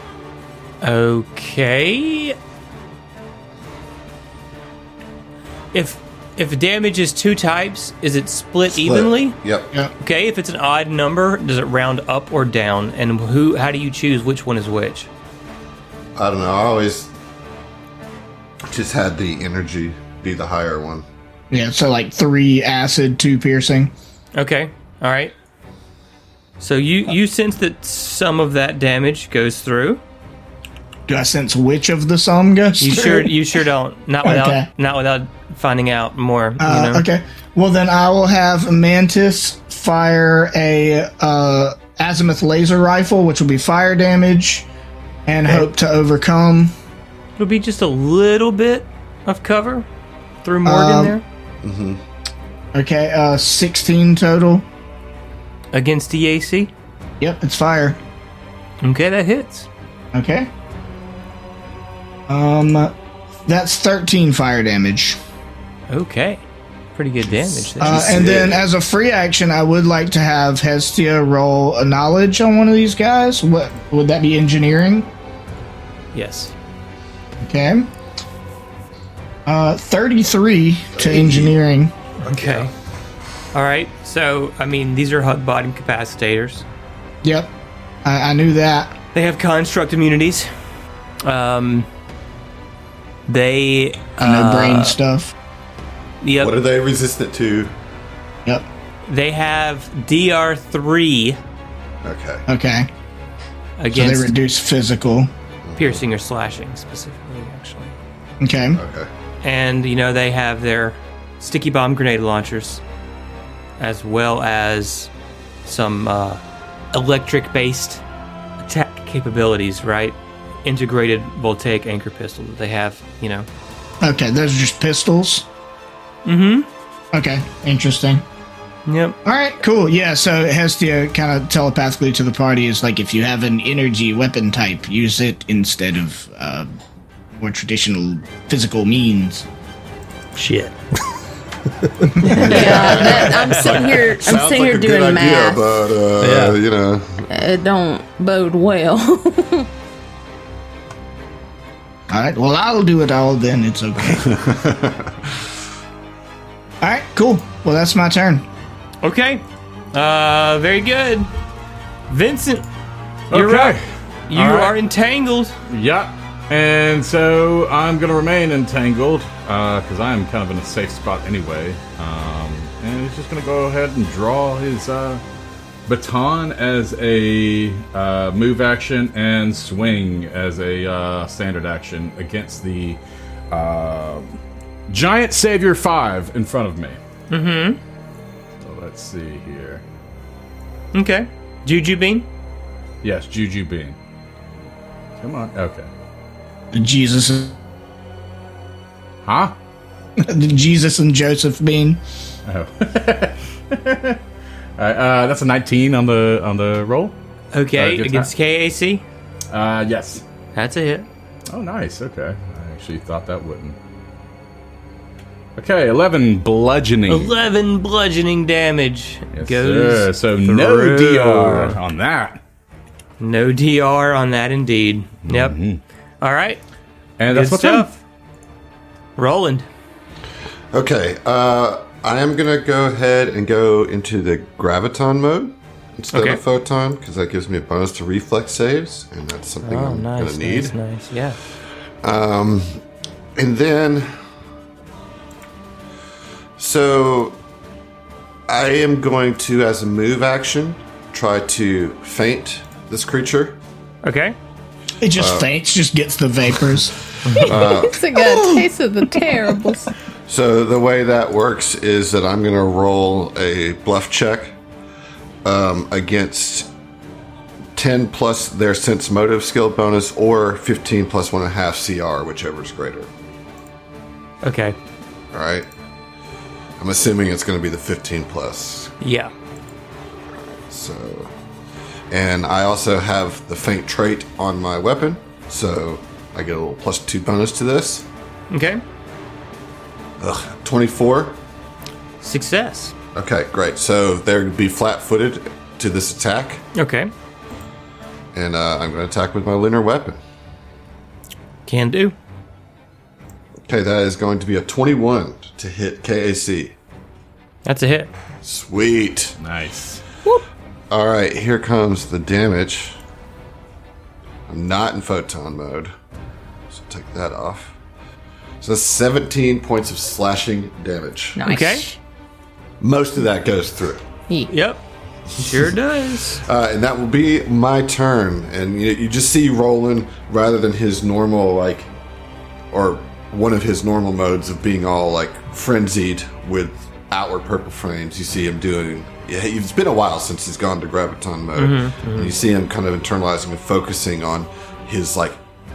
Okay. If if damage is two types, is it split, evenly? Yep. Yeah. Okay, if it's an odd number, does it round up or down? And who? How do you choose which one is which? I don't know. I always just had the energy be the higher one. Yeah, so like three acid, two piercing. Okay, all right. So you you sense that some of that damage goes through. Do I sense which of the sum goes You through? sure you sure don't. Not without Okay. not without finding out more. Uh, you know? Okay. Well, then I will have Mantis fire a uh, azimuth laser rifle, which will be fire damage, and Okay. hope to overcome. It'll be just a little bit of cover through Morgan Um, there Okay, uh, sixteen total. against D A C. Yep, it's fire. Okay, that hits. Okay. Um, that's thirteen fire damage. Okay, pretty good damage there. Uh, and then, as a free action, I would like to have Hestia roll a knowledge on one of these guys. What would that be? Engineering. yes. Okay. Uh, thirty-three to engineering. Okay. All right. So I mean, these are hug bottom capacitors. Yep, I, I knew that. They have construct immunities. Um. They. I know uh, brain stuff. Yep. What are they resistant to? Yep. They have D R three Okay. Okay. So they against reduce physical. piercing or slashing specifically, actually. Okay. Okay. And, you know, they have their sticky bomb grenade launchers, as well as some uh, electric-based attack capabilities, right? Integrated voltaic anchor pistol that they have, you know. Okay, those are just pistols. Mm-hmm. Okay, interesting. Yep. All right, cool. Yeah, so Hestia kind of telepathically to the party is like, if you have an energy weapon type, use it instead of uh, more traditional physical means. Shit. Yeah, that, I'm sitting here. I'm Sounds sitting like here a good doing idea, math. but uh, Yeah. you know, It don't bode well. All right, well, I'll do it all then. It's okay. All right, cool. Well, that's my turn. Okay. Uh, very good. Vincent, you're Okay. up. You All right. are entangled. Yeah. And so I'm going to remain entangled because I am kind of in a safe spot anyway. Um, and he's just going to go ahead and draw his uh, baton as a uh, move action and swing as a uh, standard action against the uh, Giant Savior five in front of me. Mm-hmm. So let's see here. Okay. Juju Bean. Yes, Juju Bean. Come on. Okay. The Jesus, Huh? the Jesus and Joseph bean. Oh. Alright, uh, that's a nineteen on the on the roll. Okay. Uh, good against time. K A C. Uh, yes. That's a hit. Oh, nice. Okay, I actually thought that wouldn't. Okay, eleven bludgeoning. eleven bludgeoning damage Yes, goes sir. So no through. D R on that. No D R on that, indeed. Yep. All right. And Good that's what's up. stuff. Roland. Okay, uh, I am going to go ahead and go into the graviton mode instead Okay. of photon, because that gives me a bonus to reflex saves, and that's something Oh, I'm nice, going to need. nice, nice. Yeah. Um, and then, so I am going to, as a move action, try to feint this creature. Okay. It just faints, just gets the vapors. It's like a taste of the terribles. So the way that works is that I'm going to roll a bluff check um, against ten plus their sense motive skill bonus, or fifteen plus one and a half C R, whichever is greater. Okay. All right. I'm assuming it's going to be the fifteen plus. Yeah. So, and I also have the feint trait on my weapon, so I get a little plus two bonus to this. Okay. Ugh, twenty-four. Success. Okay, great. So they're going to be flat-footed to this attack, Okay. and uh, I'm going to attack with my linear weapon. Can do. Okay, that is going to be a twenty-one to hit K A C. That's a hit. Sweet. Nice. All right, here comes the damage. I'm not in photon mode, so take that off. So that's seventeen points of slashing damage. Nice. Okay. Most of that goes through. Yep. Sure does. Uh, and that will be my turn. And you, you just see Roland, rather than his normal, like, or one of his normal modes of being all, like, frenzied with outward purple frames, you see him doing. Yeah, it's been a while since he's gone to graviton mode. Mm-hmm, mm-hmm. And you see him kind of internalizing and focusing on his, like,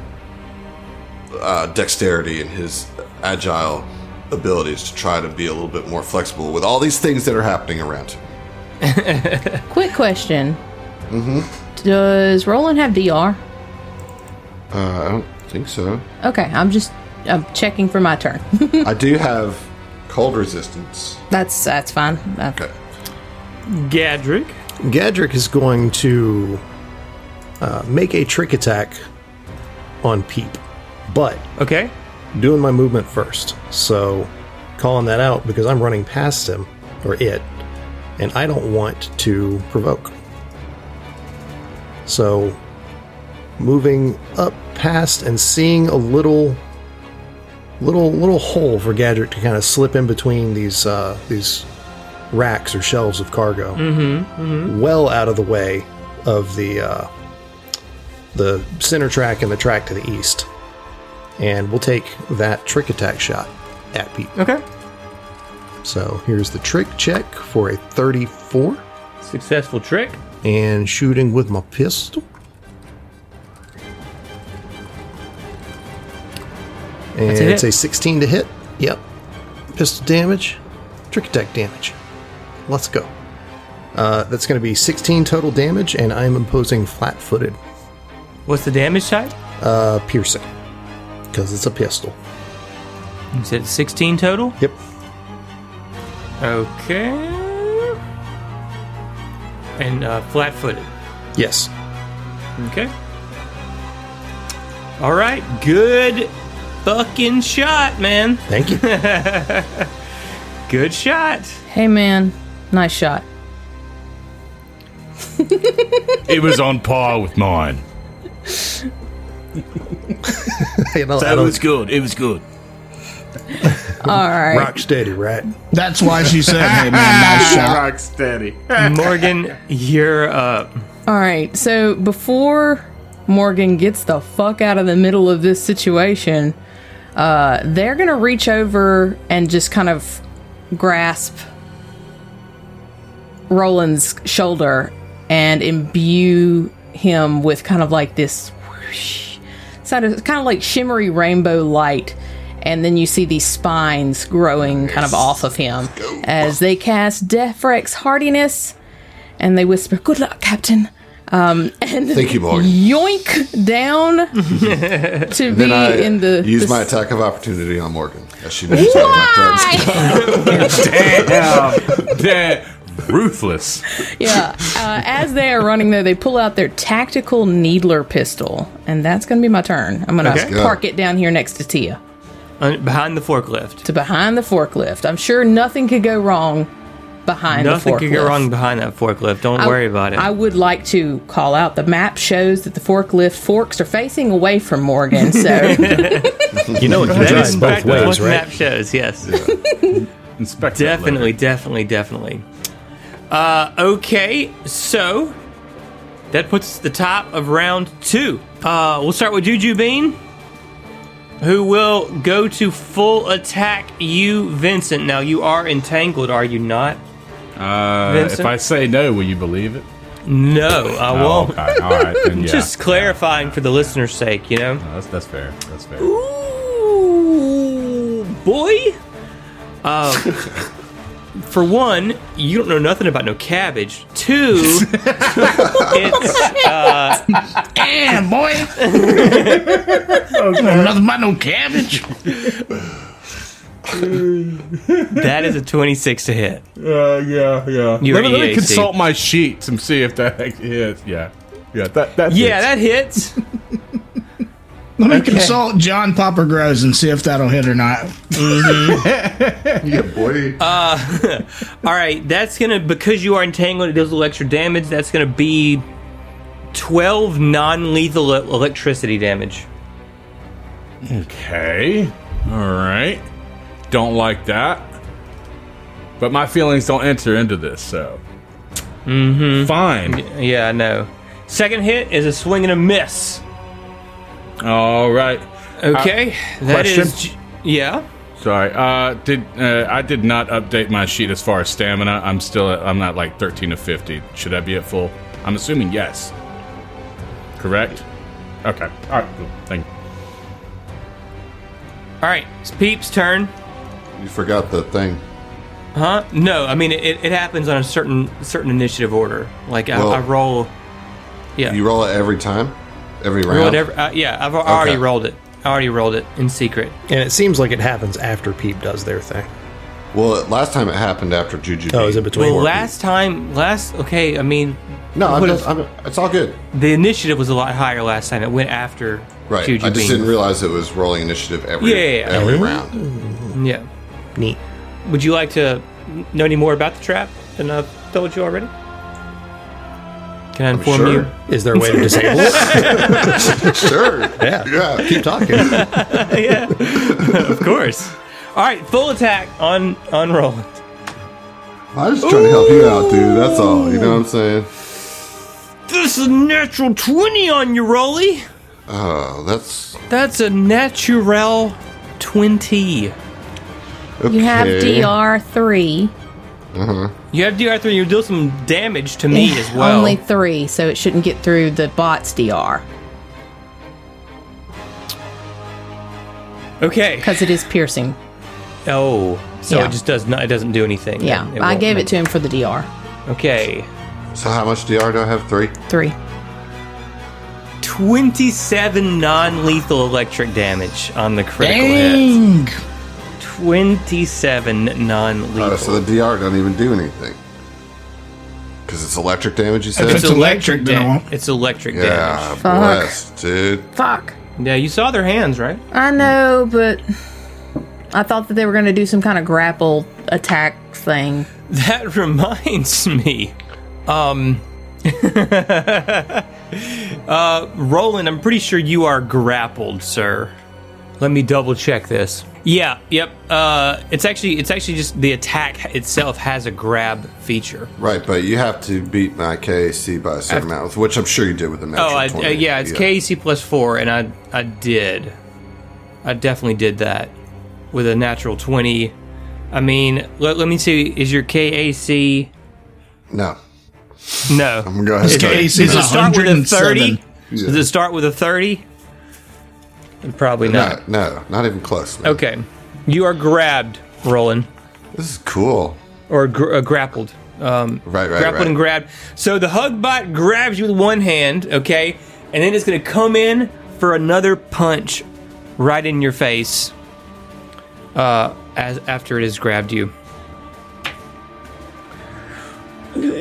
uh, dexterity and his agile abilities to try to be a little bit more flexible with all these things that are happening around him. Quick question. Mm-hmm. Does Roland have D R? Uh, I don't think so. Okay, I'm just I'm checking for my turn. I do have cold resistance. that's that's fine. Uh, Okay. Gadrick. Gadrick is going to uh, make a trick attack on Peep, but Okay. doing my movement first. So calling that out because I'm running past him, or it, and I don't want to provoke. So moving up past and seeing a little little little hole for Gadrick to kind of slip in between these uh, these racks or shelves of cargo, Mm-hmm. Mm-hmm. well out of the way of the uh, the center track and the track to the east. And we'll take that trick attack shot at Pete. Okay. So here's the trick check for a thirty-four. Successful trick. And shooting with my pistol. And That's a it's hit. a sixteen to hit. Yep. Pistol damage. Trick attack damage. Let's go. Uh, that's going to be sixteen total damage, and I'm imposing flat-footed. What's the damage type? Uh, piercing. Because it's a pistol. You said sixteen total? Yep. Okay. And uh, flat-footed. Yes. Okay. All right. Good fucking shot, man. Thank you. Good shot. Hey man, nice shot. It was on par with mine. You know, I So it don't- was good. It was good. All right. rock steady, right? That's why she said, hey man, nice shot. Rock steady. Morgan, you're up. All right. So before Morgan gets the fuck out of the middle of this situation, uh, they're gonna reach over and just kind of grasp Roland's shoulder and imbue him with kind of like this whoosh, kind of kind of like shimmery rainbow light. And then you see these spines growing kind of off of him as they cast Defrex Hardiness, and they whisper, "Good luck, Captain." Um, and Thank you, Morgan. yoink down to be Then I in the. use the my attack of opportunity on Morgan as she moves out of my presence. Why? Damn. Damn. Ruthless. Yeah. Uh, as they are running, though, they pull out their tactical needler pistol, and that's going to be my turn. I'm going to Okay. park it down here next to Tia, Uh, behind the forklift. to behind the forklift. I'm sure nothing could go wrong behind Nothing the forklift. could go wrong behind that forklift. Don't I- worry about it. I would like to call out the map shows that the forklift forks are facing away from Morgan, so You know it can that drive is in both fact what ways, the right? map shows. Yes, Inspect that definitely, later. definitely, definitely. Uh, okay, so that puts us at the top of round two. Uh, we'll start with Juju Bean, who will go to full attack you, Vincent. Now, you are entangled, are you not? Uh, Vincent? if I say no, will you believe it? No, I Oh, won't. okay. All right. Then, yeah. Just clarifying for the listener's sake, you know? No, that's, that's fair. That's fair. Ooh, boy. Uh, for one, you don't know nothing about no cabbage. Two, it's uh, Damn, boy. Nothing about no cabbage. that is a twenty-six to hit. Uh, yeah, yeah. Your Let me, let me E A C. consult my sheets and see if that is. Yeah, yeah. That that. Yeah, hits. that hits. Let me consult John Popper Grows and see if that'll hit or not. Yeah, boy. All right, that's gonna because you are entangled. It deals a little extra damage. That's gonna be twelve non-lethal e- electricity damage. Okay. All right. Don't like that. But my feelings don't enter into this, so. Mm-hmm. Fine. Yeah, I know. Second hit is a swing and a miss. All right. Okay, that is question? j- yeah. Sorry. Uh, did uh, I did not update my sheet as far as stamina? I'm still at, I'm at like thirteen to fifty. Should I be at full? I'm assuming yes. Correct. Okay. All right. Cool. Thank you. All right, it's Peep's turn. You forgot the thing. Huh? No, I mean it, it happens on a certain certain initiative order. Like I, Well, I roll. Yeah, You roll it every time? Every round? roll it every, uh, yeah, I've already Okay. rolled it. I already rolled it in secret. And it seems like it happens after Peep does their thing. Well, last time it happened after Juju. Oh, beat is it between? Well, Peep. last time, last okay. I mean, No, I'm What just, if- I'm, it's all good. the initiative was a lot higher last time. It went after Right. Juju I just Bean. didn't realize it was rolling initiative every Yeah, yeah, yeah. every Oh, round. Yeah. Neat. Would you like to know any more about the trap than I've told you already? Can I inform Sure. you? Is there a way to disable it? Sure. Yeah. Yeah. Keep talking. Yeah, of course. All right, full attack on on Roland. I'm just trying to help you out, dude. That's all. You know what I'm saying? This is a natural twenty on you, Rolly. Oh, that's That's a natural twenty. okay. you have D R three. You have D R three. You deal some damage to me as well. Only three, so it shouldn't get through the bot's D R Okay. because it is piercing. Oh, so Yeah. it just does not. It doesn't do anything. Yeah, then. I won't gave make- it to him for the D R. Okay. So how much D R do I have? Three? Three. twenty-seven non-lethal electric damage on the critical hit. Dang. twenty-seven non-lethal. Oh, so the D R don't even do anything. Because it's electric damage, you said? If it's electric, then it won't. It's electric yeah, damage. Fuck. blessed, dude. Fuck. Yeah, you saw their hands, right? I know, but I thought that they were going to do some kind of grapple attack thing. That reminds me. Um. uh, Roland, I'm pretty sure you are grappled, sir. Let me double check this. Yeah, yep. Uh, it's actually it's actually just the attack itself has a grab feature. Right, but you have to beat my K A C by a certain amount, which I'm sure you did with the natural Oh, I, uh, twenty. yeah, it's K A C plus four, and I I did. I definitely did that with a natural twenty. I mean, let, let me see. Is your K A C? No. No. I'm going to go ahead Is and it, start. K A C does it is start with a one hundred thirty? seven. Yeah. Does it start with a thirty? Probably No, not. no, not even close. Man. Okay. You are grabbed, Roland. This is cool. Or gr- uh, grappled. Um, Right, right, grappled right. and grabbed. So the hug bot grabs you with one hand, okay? And then it's going to come in for another punch right in your face uh, as after it has grabbed you.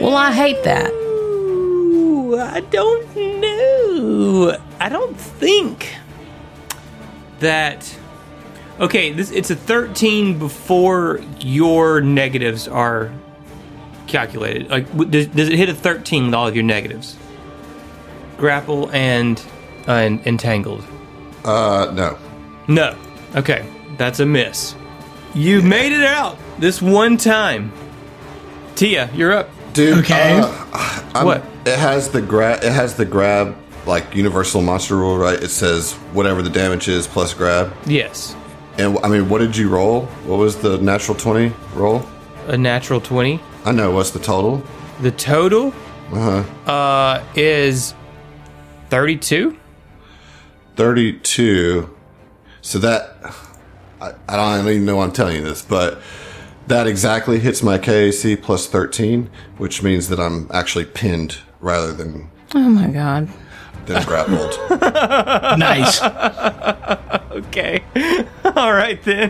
Well, I hate that. Ooh, I don't know. I don't think that. Okay, this it's a thirteen before your negatives are calculated. Like, w- does, does it hit a thirteen with all of your negatives? Grapple and uh, and entangled. Uh, no. No. Okay, that's a miss. You made it out this one time. Tia, you're up. Dude, Okay. uh, I'm- What? It has the grab. It has the grab, like universal monster rule, right? It says whatever the damage is plus grab. Yes, And I mean, what did you roll? What was the natural twenty roll? a natural twenty. I know. What's the total? The total Uh huh. uh, is thirty-two. thirty-two. So that I, I don't even know why I'm telling you this, but that exactly hits my K A C plus thirteen, which means that I'm actually pinned rather than Oh my god. than grappled. Nice. Okay. All right then.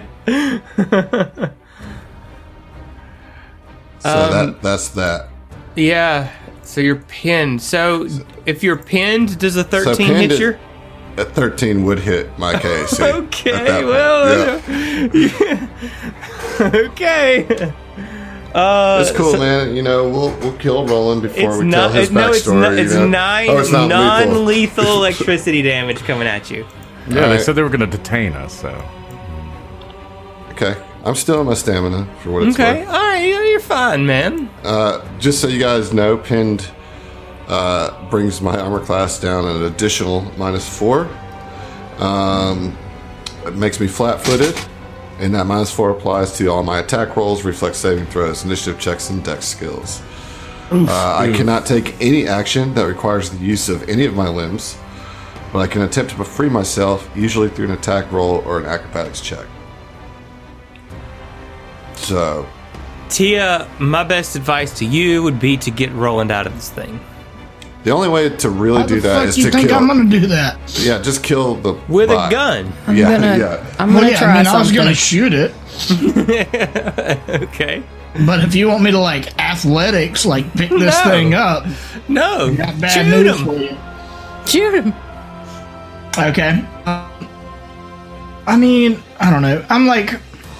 So that that's that. Yeah. So you're pinned. So if you're pinned, does a thirteen pinned hit is- your? A thirteen would hit my K A C. at Okay. that point. Well. Yeah. Okay. Uh, It's cool, man. You know, we'll we'll kill Roland before It's we tell not. his No, it's backstory. not. It's you know? nine Oh, it's not lethal. non-lethal electricity damage coming at you. Yeah, they Alright. said they were going to detain us, so. Okay, I'm still in my stamina for what it's Okay. worth. All right. You're you're fine, man. Uh, just so you guys know, pinned uh, brings my armor class down an additional minus four. Um, it makes me flat-footed, and that minus four applies to all my attack rolls, reflex saving throws, initiative checks, and dex skills. Uh, I cannot take any action that requires the use of any of my limbs, but I can attempt to free myself, usually through an attack roll or an acrobatics check. So, Tia, my best advice to you would be to get Roland out of this thing the only way to really How do the that fuck is you to think kill. I'm gonna do that? Yeah, just kill the with bot. a gun. I'm yeah, gonna. yeah. I'm Well, gonna yeah, try I mean, I was something. gonna shoot it, Okay. but if you want me to like athletics, like pick this No. thing up, No. got bad Shoot news him. for you. Shoot him. Okay. Um, I mean, I don't know. I'm like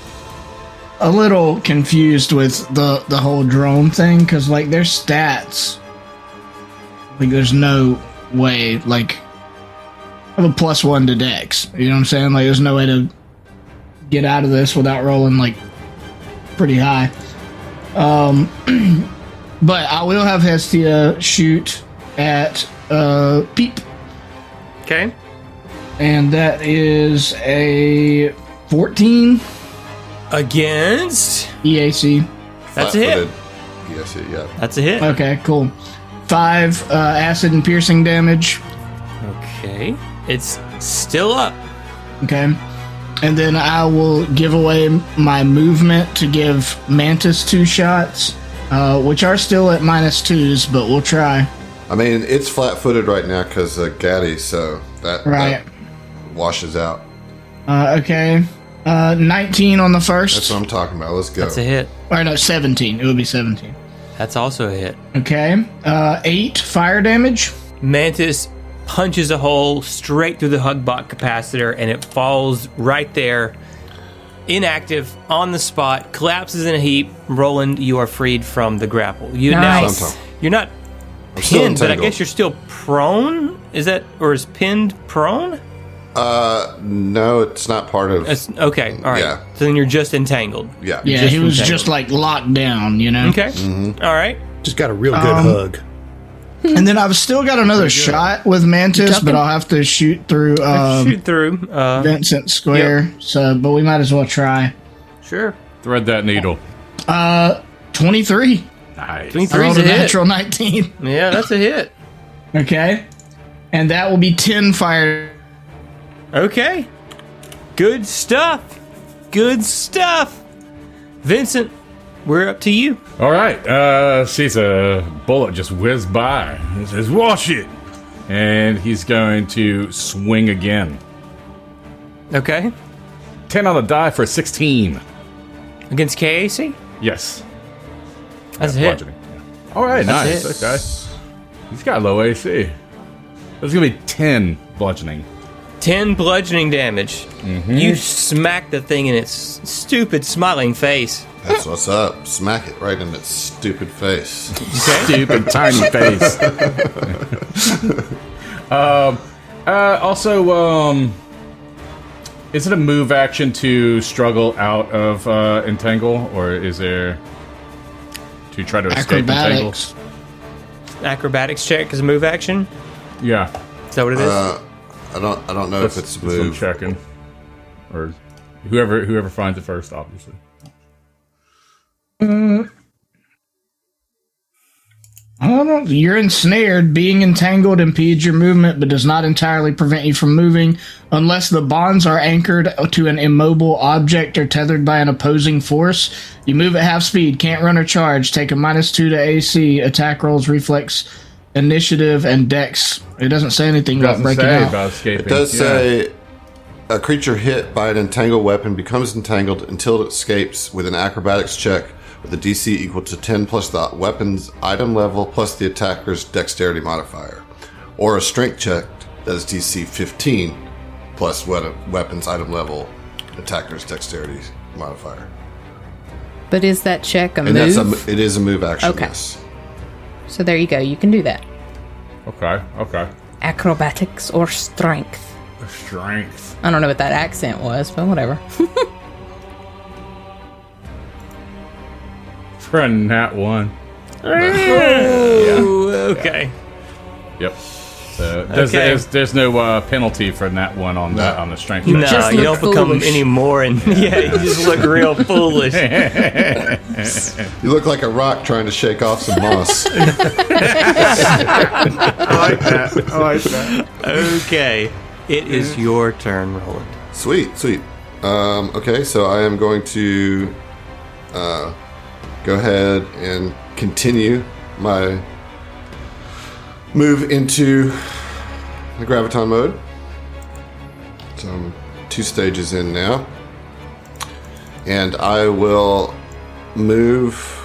a little confused with the the whole drone thing because like their stats, like there's no way like I have a plus one to Dex. You know what I'm saying? Like there's no way to get out of this without rolling like pretty high. Um, but I will have Hestia shoot at uh Peep. Okay. And that is a fourteen Against. E A C. That's a hit. Flat-footed. Yes, it- yeah. That's a hit. Okay, cool. Five uh, acid and piercing damage. Okay. It's still up. Okay. And then I will give away my movement to give Mantis two shots, uh, which are still at minus twos, but we'll try. I mean, it's flat-footed right now because of Gaddy, so that, Right. that washes out. Uh, okay. Uh, nineteen on the first. That's what I'm talking about. Let's go. That's a hit. Or no, seventeen. It would be seventeen. That's also a hit. Okay. Uh, eight fire damage. Mantis punches a hole straight through the Hugbot capacitor, and it falls right there, inactive, on the spot, collapses in a heap. Roland, you are freed from the grapple. You Nice. now, you're not still pinned, but I entangled. guess you're still prone. Is that, or is pinned prone? Uh, no, it's not part of. That's, okay, all right. Yeah. So then you're just entangled. yeah. Yeah, Just he was entangled. just like locked down, you know? Okay, all right. Just got a real good Um, hug. And then I've still got another shot with Mantis, Ducking. but I'll have to shoot through um, Shoot through. Uh, Vincent Square. So, but we might as well try. sure. Thread that needle. Uh, twenty-three. Nice. I twenty-three rolled is a a hit. natural nineteen. Yeah, that's a hit. Okay, and that will be ten fire. Okay. Good stuff. Good stuff. Vincent, we're up to you. All right. Uh, sees a bullet just whiz by. He says, "Wash it," and he's going to swing again. Okay. Ten on the die for sixteen. Against K A C? Yes. That's a Yeah, hit. bludgeoning. All right, nice. That's Okay. He's got low A C. There's going to be ten bludgeoning. ten bludgeoning damage. You smack the thing in its stupid smiling face. That's what's up. Smack it right in its stupid face. Stupid tiny face. um, uh, also, um, is it a move action to struggle out of uh, entangle, or is there to try to escape entangle? Acrobatics. Acrobatics check is a move action. Yeah, Is that what it is? Uh, I don't. I don't know that's, if it's a that's what I'm move. checking, or whoever whoever finds it first, obviously. I don't know. You're ensnared. Being entangled impedes your movement, but does not entirely prevent you from moving unless the bonds are anchored to an immobile object or tethered by an opposing force. You move at half speed, can't run or charge. Take a minus two to A C, attack rolls, reflex, initiative, and dex. It doesn't say anything about Doesn't breaking say out. about escaping. It does Yeah. say a creature hit by an entangled weapon becomes entangled until it escapes with an acrobatics check with a D C equal to ten plus the weapon's item level plus the attacker's dexterity modifier, or a strength check that is D C fifteen plus we- weapon's item level, attacker's dexterity modifier. But is that check a And move? that's a, it is a move action. Okay. Yes. So there you go. You can do that. Okay, okay. Acrobatics or strength. Strength. I don't know what that accent was, but whatever. For a nat one. Ooh, okay. Yep. So there's, Okay. there's, there's no uh, penalty for that one on the on the strength check. No, Just you look don't become foolish. any more, and yeah, you just look real foolish. You look like a rock trying to shake off some moss. I like that. I like that. Okay, it is your turn, Roland. Sweet, sweet. Um, okay, so I am going to uh, go ahead and continue my move into the graviton mode. So I'm two stages in now. And I will move.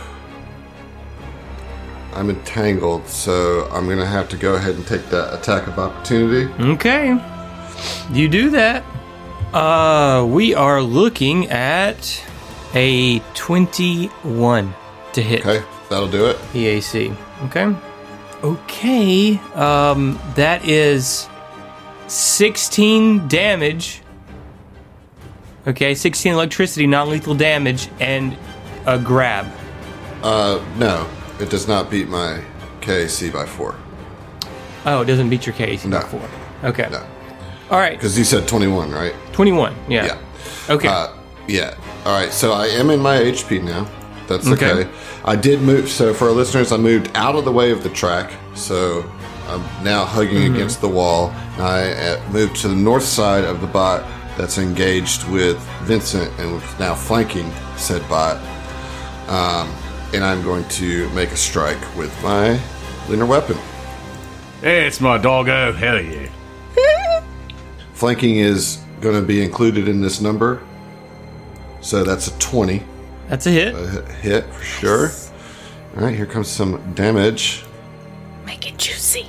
I'm entangled, so I'm going to have to go ahead and take that attack of opportunity. Okay, you do that. Uh, we are looking at a twenty-one to hit Okay, that'll do it. the A C. Okay. Okay. Um, that is sixteen damage. Okay, sixteen electricity, non-lethal damage, and a grab. Uh, no, it does not beat my K A C by four. Oh, it doesn't beat your K A C No. by four. Okay. No, All right. because you said twenty-one, right? twenty-one. Yeah. Yeah. Okay. Uh, yeah. All right. So I am in my H P now. That's okay. Okay. I did move. So for our listeners, I moved out of the way of the track. So I'm now hugging Mm-hmm. against the wall. I uh, moved to the north side of the bot that's engaged with Vincent and was now flanking said bot. Um, and I'm going to make a strike with my lunar weapon. Hey, it's my doggo. Hell yeah. Flanking is going to be included in this number. So that's a twenty. That's a hit. A hit for sure. All right, here comes some damage. Make it juicy.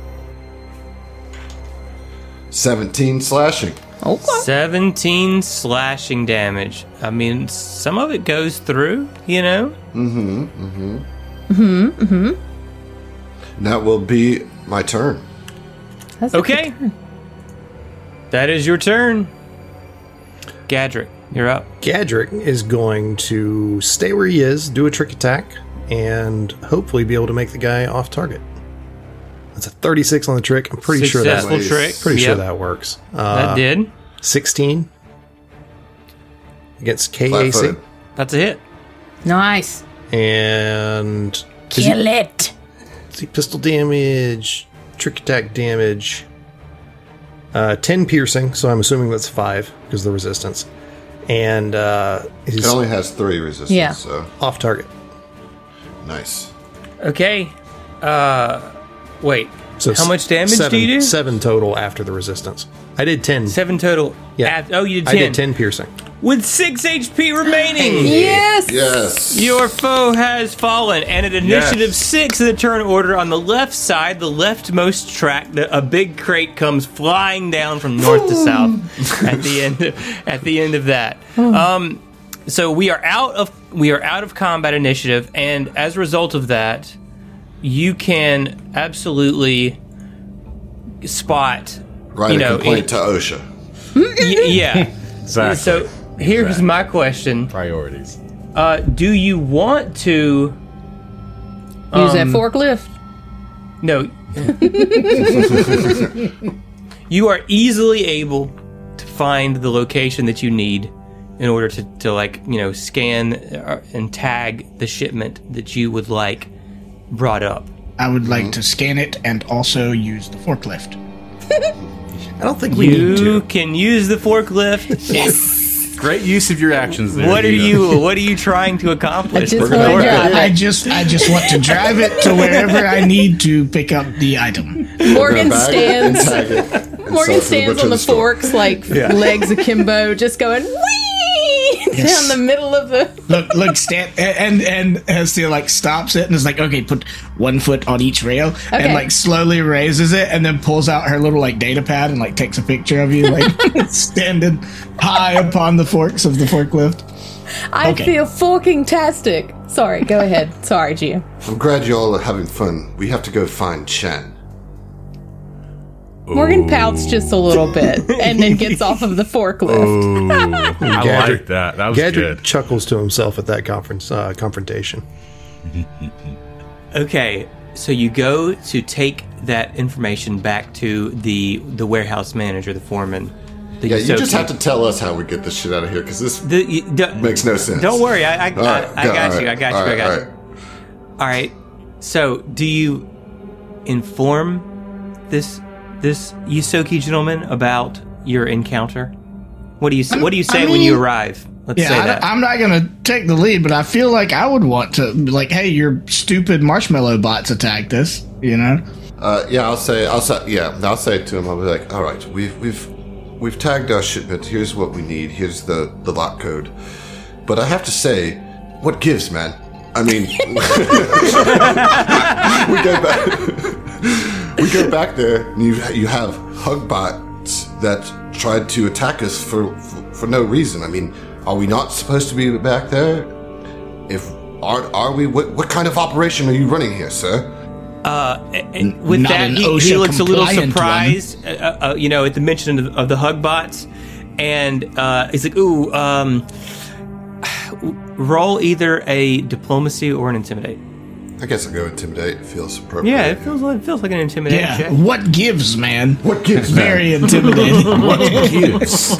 seventeen slashing. Okay. seventeen slashing damage. I mean, some of it goes through, you know? And that will be my turn. That's a Okay. good turn. That is your turn. Gadrick, you're up. Gadrick is going to stay where he is, do a trick attack, and hopefully be able to make the guy off target. That's a thirty-six on the trick. I'm pretty sure that Successful Nice. trick. pretty Yep. sure that works. Uh, That did. sixteen against K A C, Flat-footed. That's a hit. Nice. and is he- Kill it. see pistol damage, trick attack damage, uh, ten piercing. So I'm assuming that's five because of the resistance, and uh, It he's only has three resistance, Yeah. so off target. nice. Okay. Uh, wait. So How much damage seven, do you do? Seven total after the resistance. I did ten. Seven total. Yeah. At- oh, you did I ten. did ten piercing. with six H P remaining. Yes. Yes. Your foe has fallen, and at initiative Yes. six of the turn order on the left side, the leftmost track, the, a big crate comes flying down from north to south at the end. Of, at the end of that, um, so we are out of we are out of combat initiative, and as a result of that, you can absolutely spot. Write you a know, complaint it- to OSHA. y- yeah. Exactly. So here's Exactly. my question. Priorities. Uh, do you want to Use that Um, forklift. No. You are easily able to find the location that you need in order to, to like, you know, scan uh, and tag the shipment that you would like brought up. I would like to scan it and also use the forklift. I don't think we need You to. can use the forklift. Great use of your actions there. What are Nina. you what are you trying to accomplish? I just We're gonna- wanna drive I it. just I just want to drive it to wherever I need to pick up the item. Morgan Bag it and stands. tag it and sell Morgan it to stands butcher on the store. forks like legs akimbo, just going wee Yes. down the middle of the. Look, look, stand and and Hestia like stops it and is like, okay, put one foot on each rail, Okay. and like slowly raises it, and then pulls out her little like data pad and like takes a picture of you like standing high upon the forks of the forklift. I Okay. feel fucking tastic. Sorry, go ahead. Sorry, Gia. I'm glad you all are having fun. We have to go find Chen. Morgan pouts just a little bit and then gets off of the forklift. I Gadget- like that. That was Gadget good. chuckles to himself at that conference uh, confrontation. Okay, so you go to take that information back to the the warehouse manager, the foreman. The Yeah, you just Yusoki. have to tell us how we get this shit out of here, because this The, you, do- makes no sense. Don't worry, I, I, All right, I, I go, got all you, I right, got you, all I right, got all you. right. All right. So, do you inform this this Yusoki gentleman about your encounter? What do you What do you say I when you mean, arrive? Let's say Yeah, that. I, I'm not gonna take the lead, but I feel like I would want to be like, hey, your stupid marshmallow bots attacked us. You know? Uh, yeah, I'll say, I'll say, yeah, I'll say to him, I'll be like, all right, we've we've we've tagged our shipment. Here's what we need. Here's the the lot code. But I have to say, what gives, man? I mean, we go back, we go back there, and you you have Hugbots that tried to attack us for, for for no reason. I mean, are we not supposed to be back there? If are are we? What what kind of operation are you running here, sir? And with not that, an he, he OSHA looks a little compliant surprised, uh, uh, you know, at the mention of, of the hug bots, and uh, he's like, "Ooh, um, roll either a diplomacy or an intimidate." I guess I'll go intimidate. It feels appropriate. Yeah, it feels like, it feels like an intimidate Yeah. check. What gives, man? What gives, man? Very intimidating. What gives?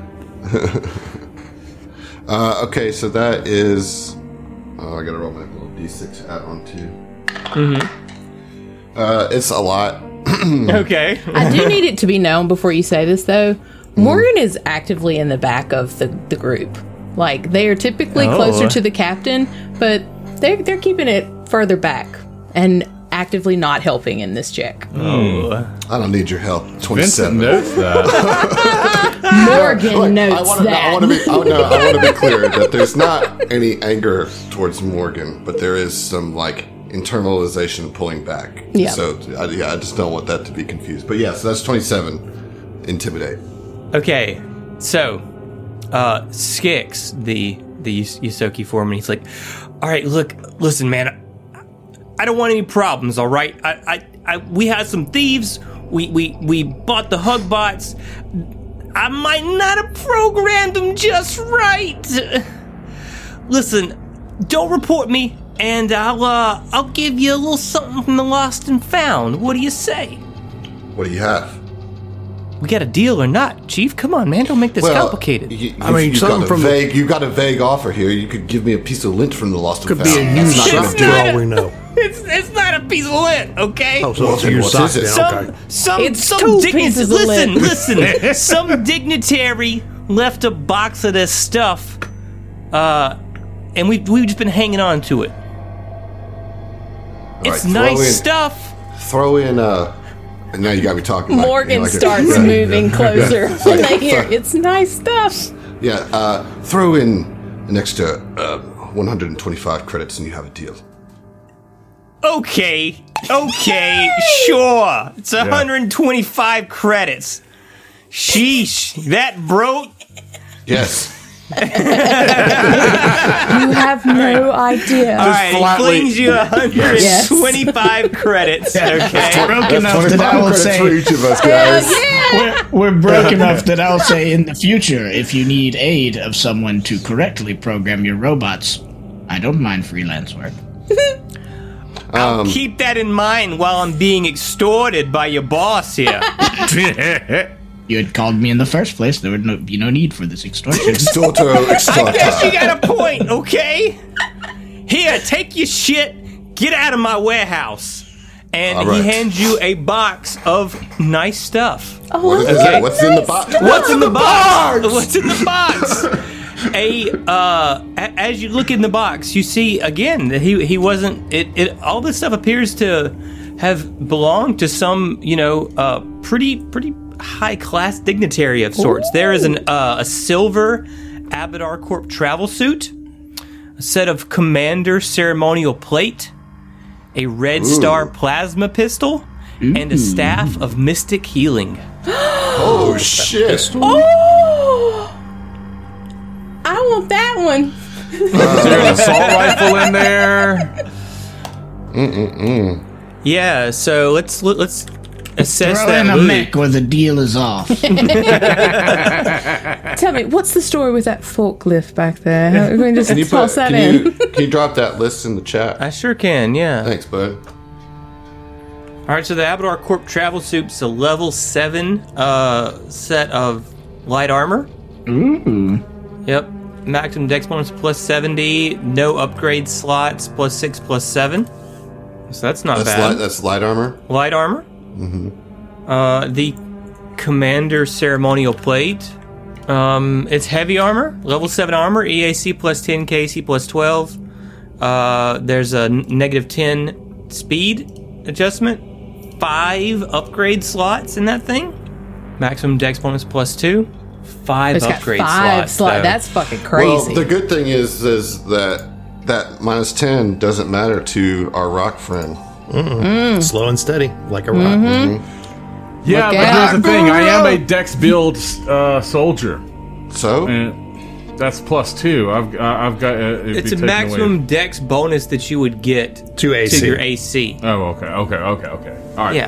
uh, okay, so that is. Oh, I gotta roll my little d six add on too. Mm-hmm. Uh, it's a lot. Okay. I do need it to be known before you say this, though. Morgan is actively in the back of the, the group. Like, they are typically Oh. closer to the captain, but they're, they're keeping it further back and actively not helping in this check. Oh. I don't need your help. Vincent Twenty-seven. notes that. Morgan Look, I notes want to. that. I want to be. Oh no! I want to be clear that there's not any anger towards Morgan, but there is some like internalization pulling back. Yeah. So I, yeah, I just don't want that to be confused. But yeah, so that's twenty-seven. Intimidate. Okay, so uh, Skix, the the Yus- Yusoki foreman, he's like, "All right, look, listen, man, I don't want any problems. All right, I, I, I we had some thieves. We we we bought the hug bots. I might not have programmed them just right. Listen, don't report me, and I'll uh, I'll give you a little something from the lost and found. What do you say? What do you have? We got a deal or not, Chief? Come on, man, don't make this complicated. You, I mean, you've something got a from the- vague. You got a vague offer here. You could give me a piece of lint from the lost Could and be a found. used That's not sock gonna for do it. all we know. It's it's not a piece of lint, okay? Oh, so it's a What used is sock it? then, some okay. some It's some two digni- pieces of listen, lint. listen. Some dignitary left a box of this stuff, uh, and we we've just been hanging on to it. It's Right, nice throw in- stuff. Throw in. Uh, and now you got me talking. like- Morgan like a- starts yeah, moving yeah. closer when they hear it's nice stuff. Yeah, uh, throw in an extra uh, one hundred twenty-five credits and you have a deal. Okay, okay, sure. It's one hundred twenty-five credits. Sheesh, that broke. Yes. You have no idea. All right, he flatly- flings you one hundred twenty-five credits. Okay. Broke enough that I twenty-five will credits say for each of us, guys. we're, we're broke enough that I'll say in the future, if you need aid of someone to correctly program your robots, I don't mind freelance work. Um, Keep that in mind while I'm being extorted by your boss here. You had called me in the first place. There would no, be no need for this extortion. Extorto, I guess you extorta. got a point, okay? Here, take your shit, get out of my warehouse. And All he right. hands you a box of nice stuff. Oh, What is Okay. it? What's in the box? What's in the box? What's in the box? A uh, a- as you look in the box, you see again that he he wasn't. It, it all this stuff appears to have belonged to some you know uh, pretty pretty high class dignitary of sorts. There is an uh, a silver Abadar Corp travel suit, a set of Commander ceremonial plate, a Red Star plasma pistol, and a staff of mystic healing. Oh, shit. Oh! I want that one. Is there an assault rifle in there? Yeah, so let's let, let's assess Throw that in a loot. mech where the deal is off. Tell me, what's the story with that forklift back there? We're going to just Can you, put, toss that can, in. you, can you drop that list in the chat? I sure can, yeah. Thanks, bud. All right, so the Abadar Corp travel suit's a level seven uh, set of light armor. Ooh. Yep. Maximum dex bonus plus seventy. No upgrade slots plus six plus seven. So that's not That's bad. light, that's light armor. Light armor. Mm-hmm. Uh, the Commander ceremonial plate. Um, it's heavy armor. Level seven armor. E A C plus ten. K A C plus twelve. Uh, there's a n- negative ten speed adjustment. Five upgrade slots in that thing. Maximum dex bonus plus two. Five It's got upgrade five slots. slots. though. That's fucking crazy. Well, the good thing is is that that minus ten doesn't matter to our rock friend. Slow and steady, like a rock. Yeah, Look but out. here's the thing. I am a dex build uh, soldier, So, and that's plus two. I've uh, I've got. Uh, it'd be It's a taken maximum away. dex bonus that you would get To A C. to your A C. Oh, okay, okay, okay, okay. All right. Yeah.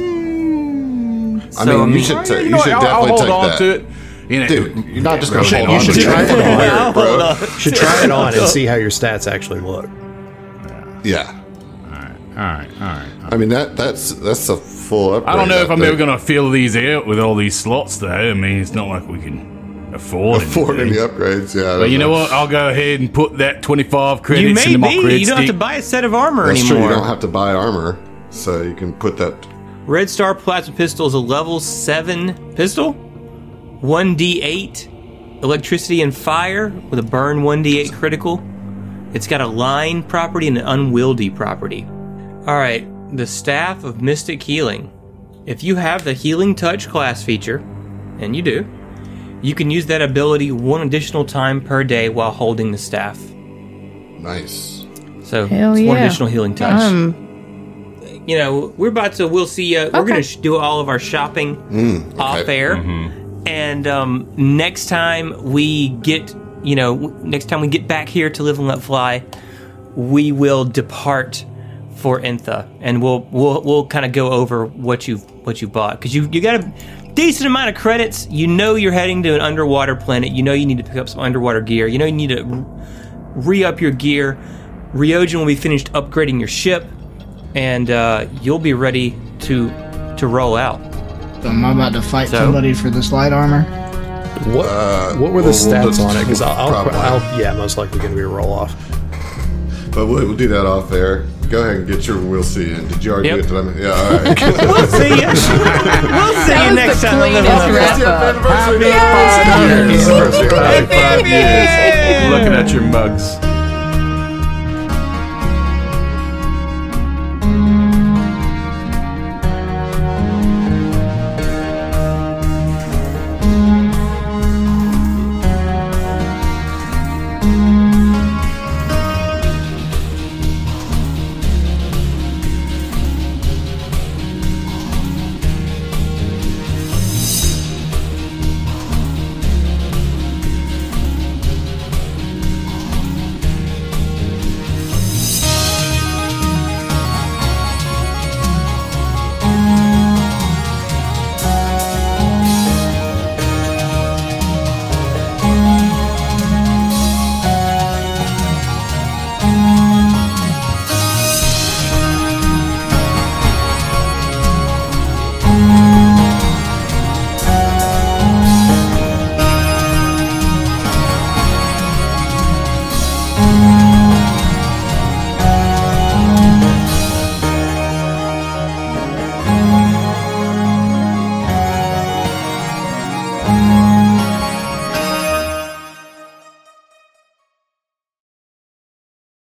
I So, mean, you um, should, ta- You you know what, should I'll, definitely I'll hold take on that. to it. You know, Dude, you're not just going to You hold on should to try it. it on. You should try it on, Hold on. bro. Should try it on and see how your stats actually look. Yeah. All right, all right, all right. I mean, that that's that's a full upgrade. I don't know if up I'm there. ever going to fill these out with all these slots, though. I mean, it's not like we can afford, afford any anything. upgrades. Yeah. I But don't you know what? I'll go ahead and put that twenty-five credits You may into my be. credit You don't have to stick. buy a set of armor That's anymore. true. You don't have to buy armor, so you can put that. Red Star Plasma Pistol is a level seven pistol. one d eight electricity and fire with a burn one d eight critical. It's got a line property and an unwieldy property. All right, the Staff of Mystic Healing. If you have the Healing Touch class feature, and you do, you can use that ability one additional time per day while holding the staff. Nice. So Hell it's one yeah. additional healing touch. Um, you know, we're about to, we'll see, uh, we're Okay. going to sh- do all of our shopping off okay. air. And um, next time we get, you know, w- next time we get back here to Live and Let Fly, we will depart for Intha, and we'll we'll we'll kind of go over what you've what you bought, because you you got a decent amount of credits. You know you're heading to an underwater planet. You know you need to pick up some underwater gear. You know you need to re up your gear. Ryojin will be finished upgrading your ship, and uh, you'll be ready to to roll out. So am I about to fight So? somebody for this light armor? What Uh, what were the we'll- we'll stats just- on it? Because I'll, I'll, probably. I'll yeah, most likely going to be a roll off. But we'll, we'll do that off air. Go ahead and get your we'll see in. Did you already Yep. do it? Did I, yeah, all right. We'll see you. We'll see that you was next the time. on Live and cleanest Let Fly. wrap up. Anniversary. High five years. Looking at your mugs. Bye.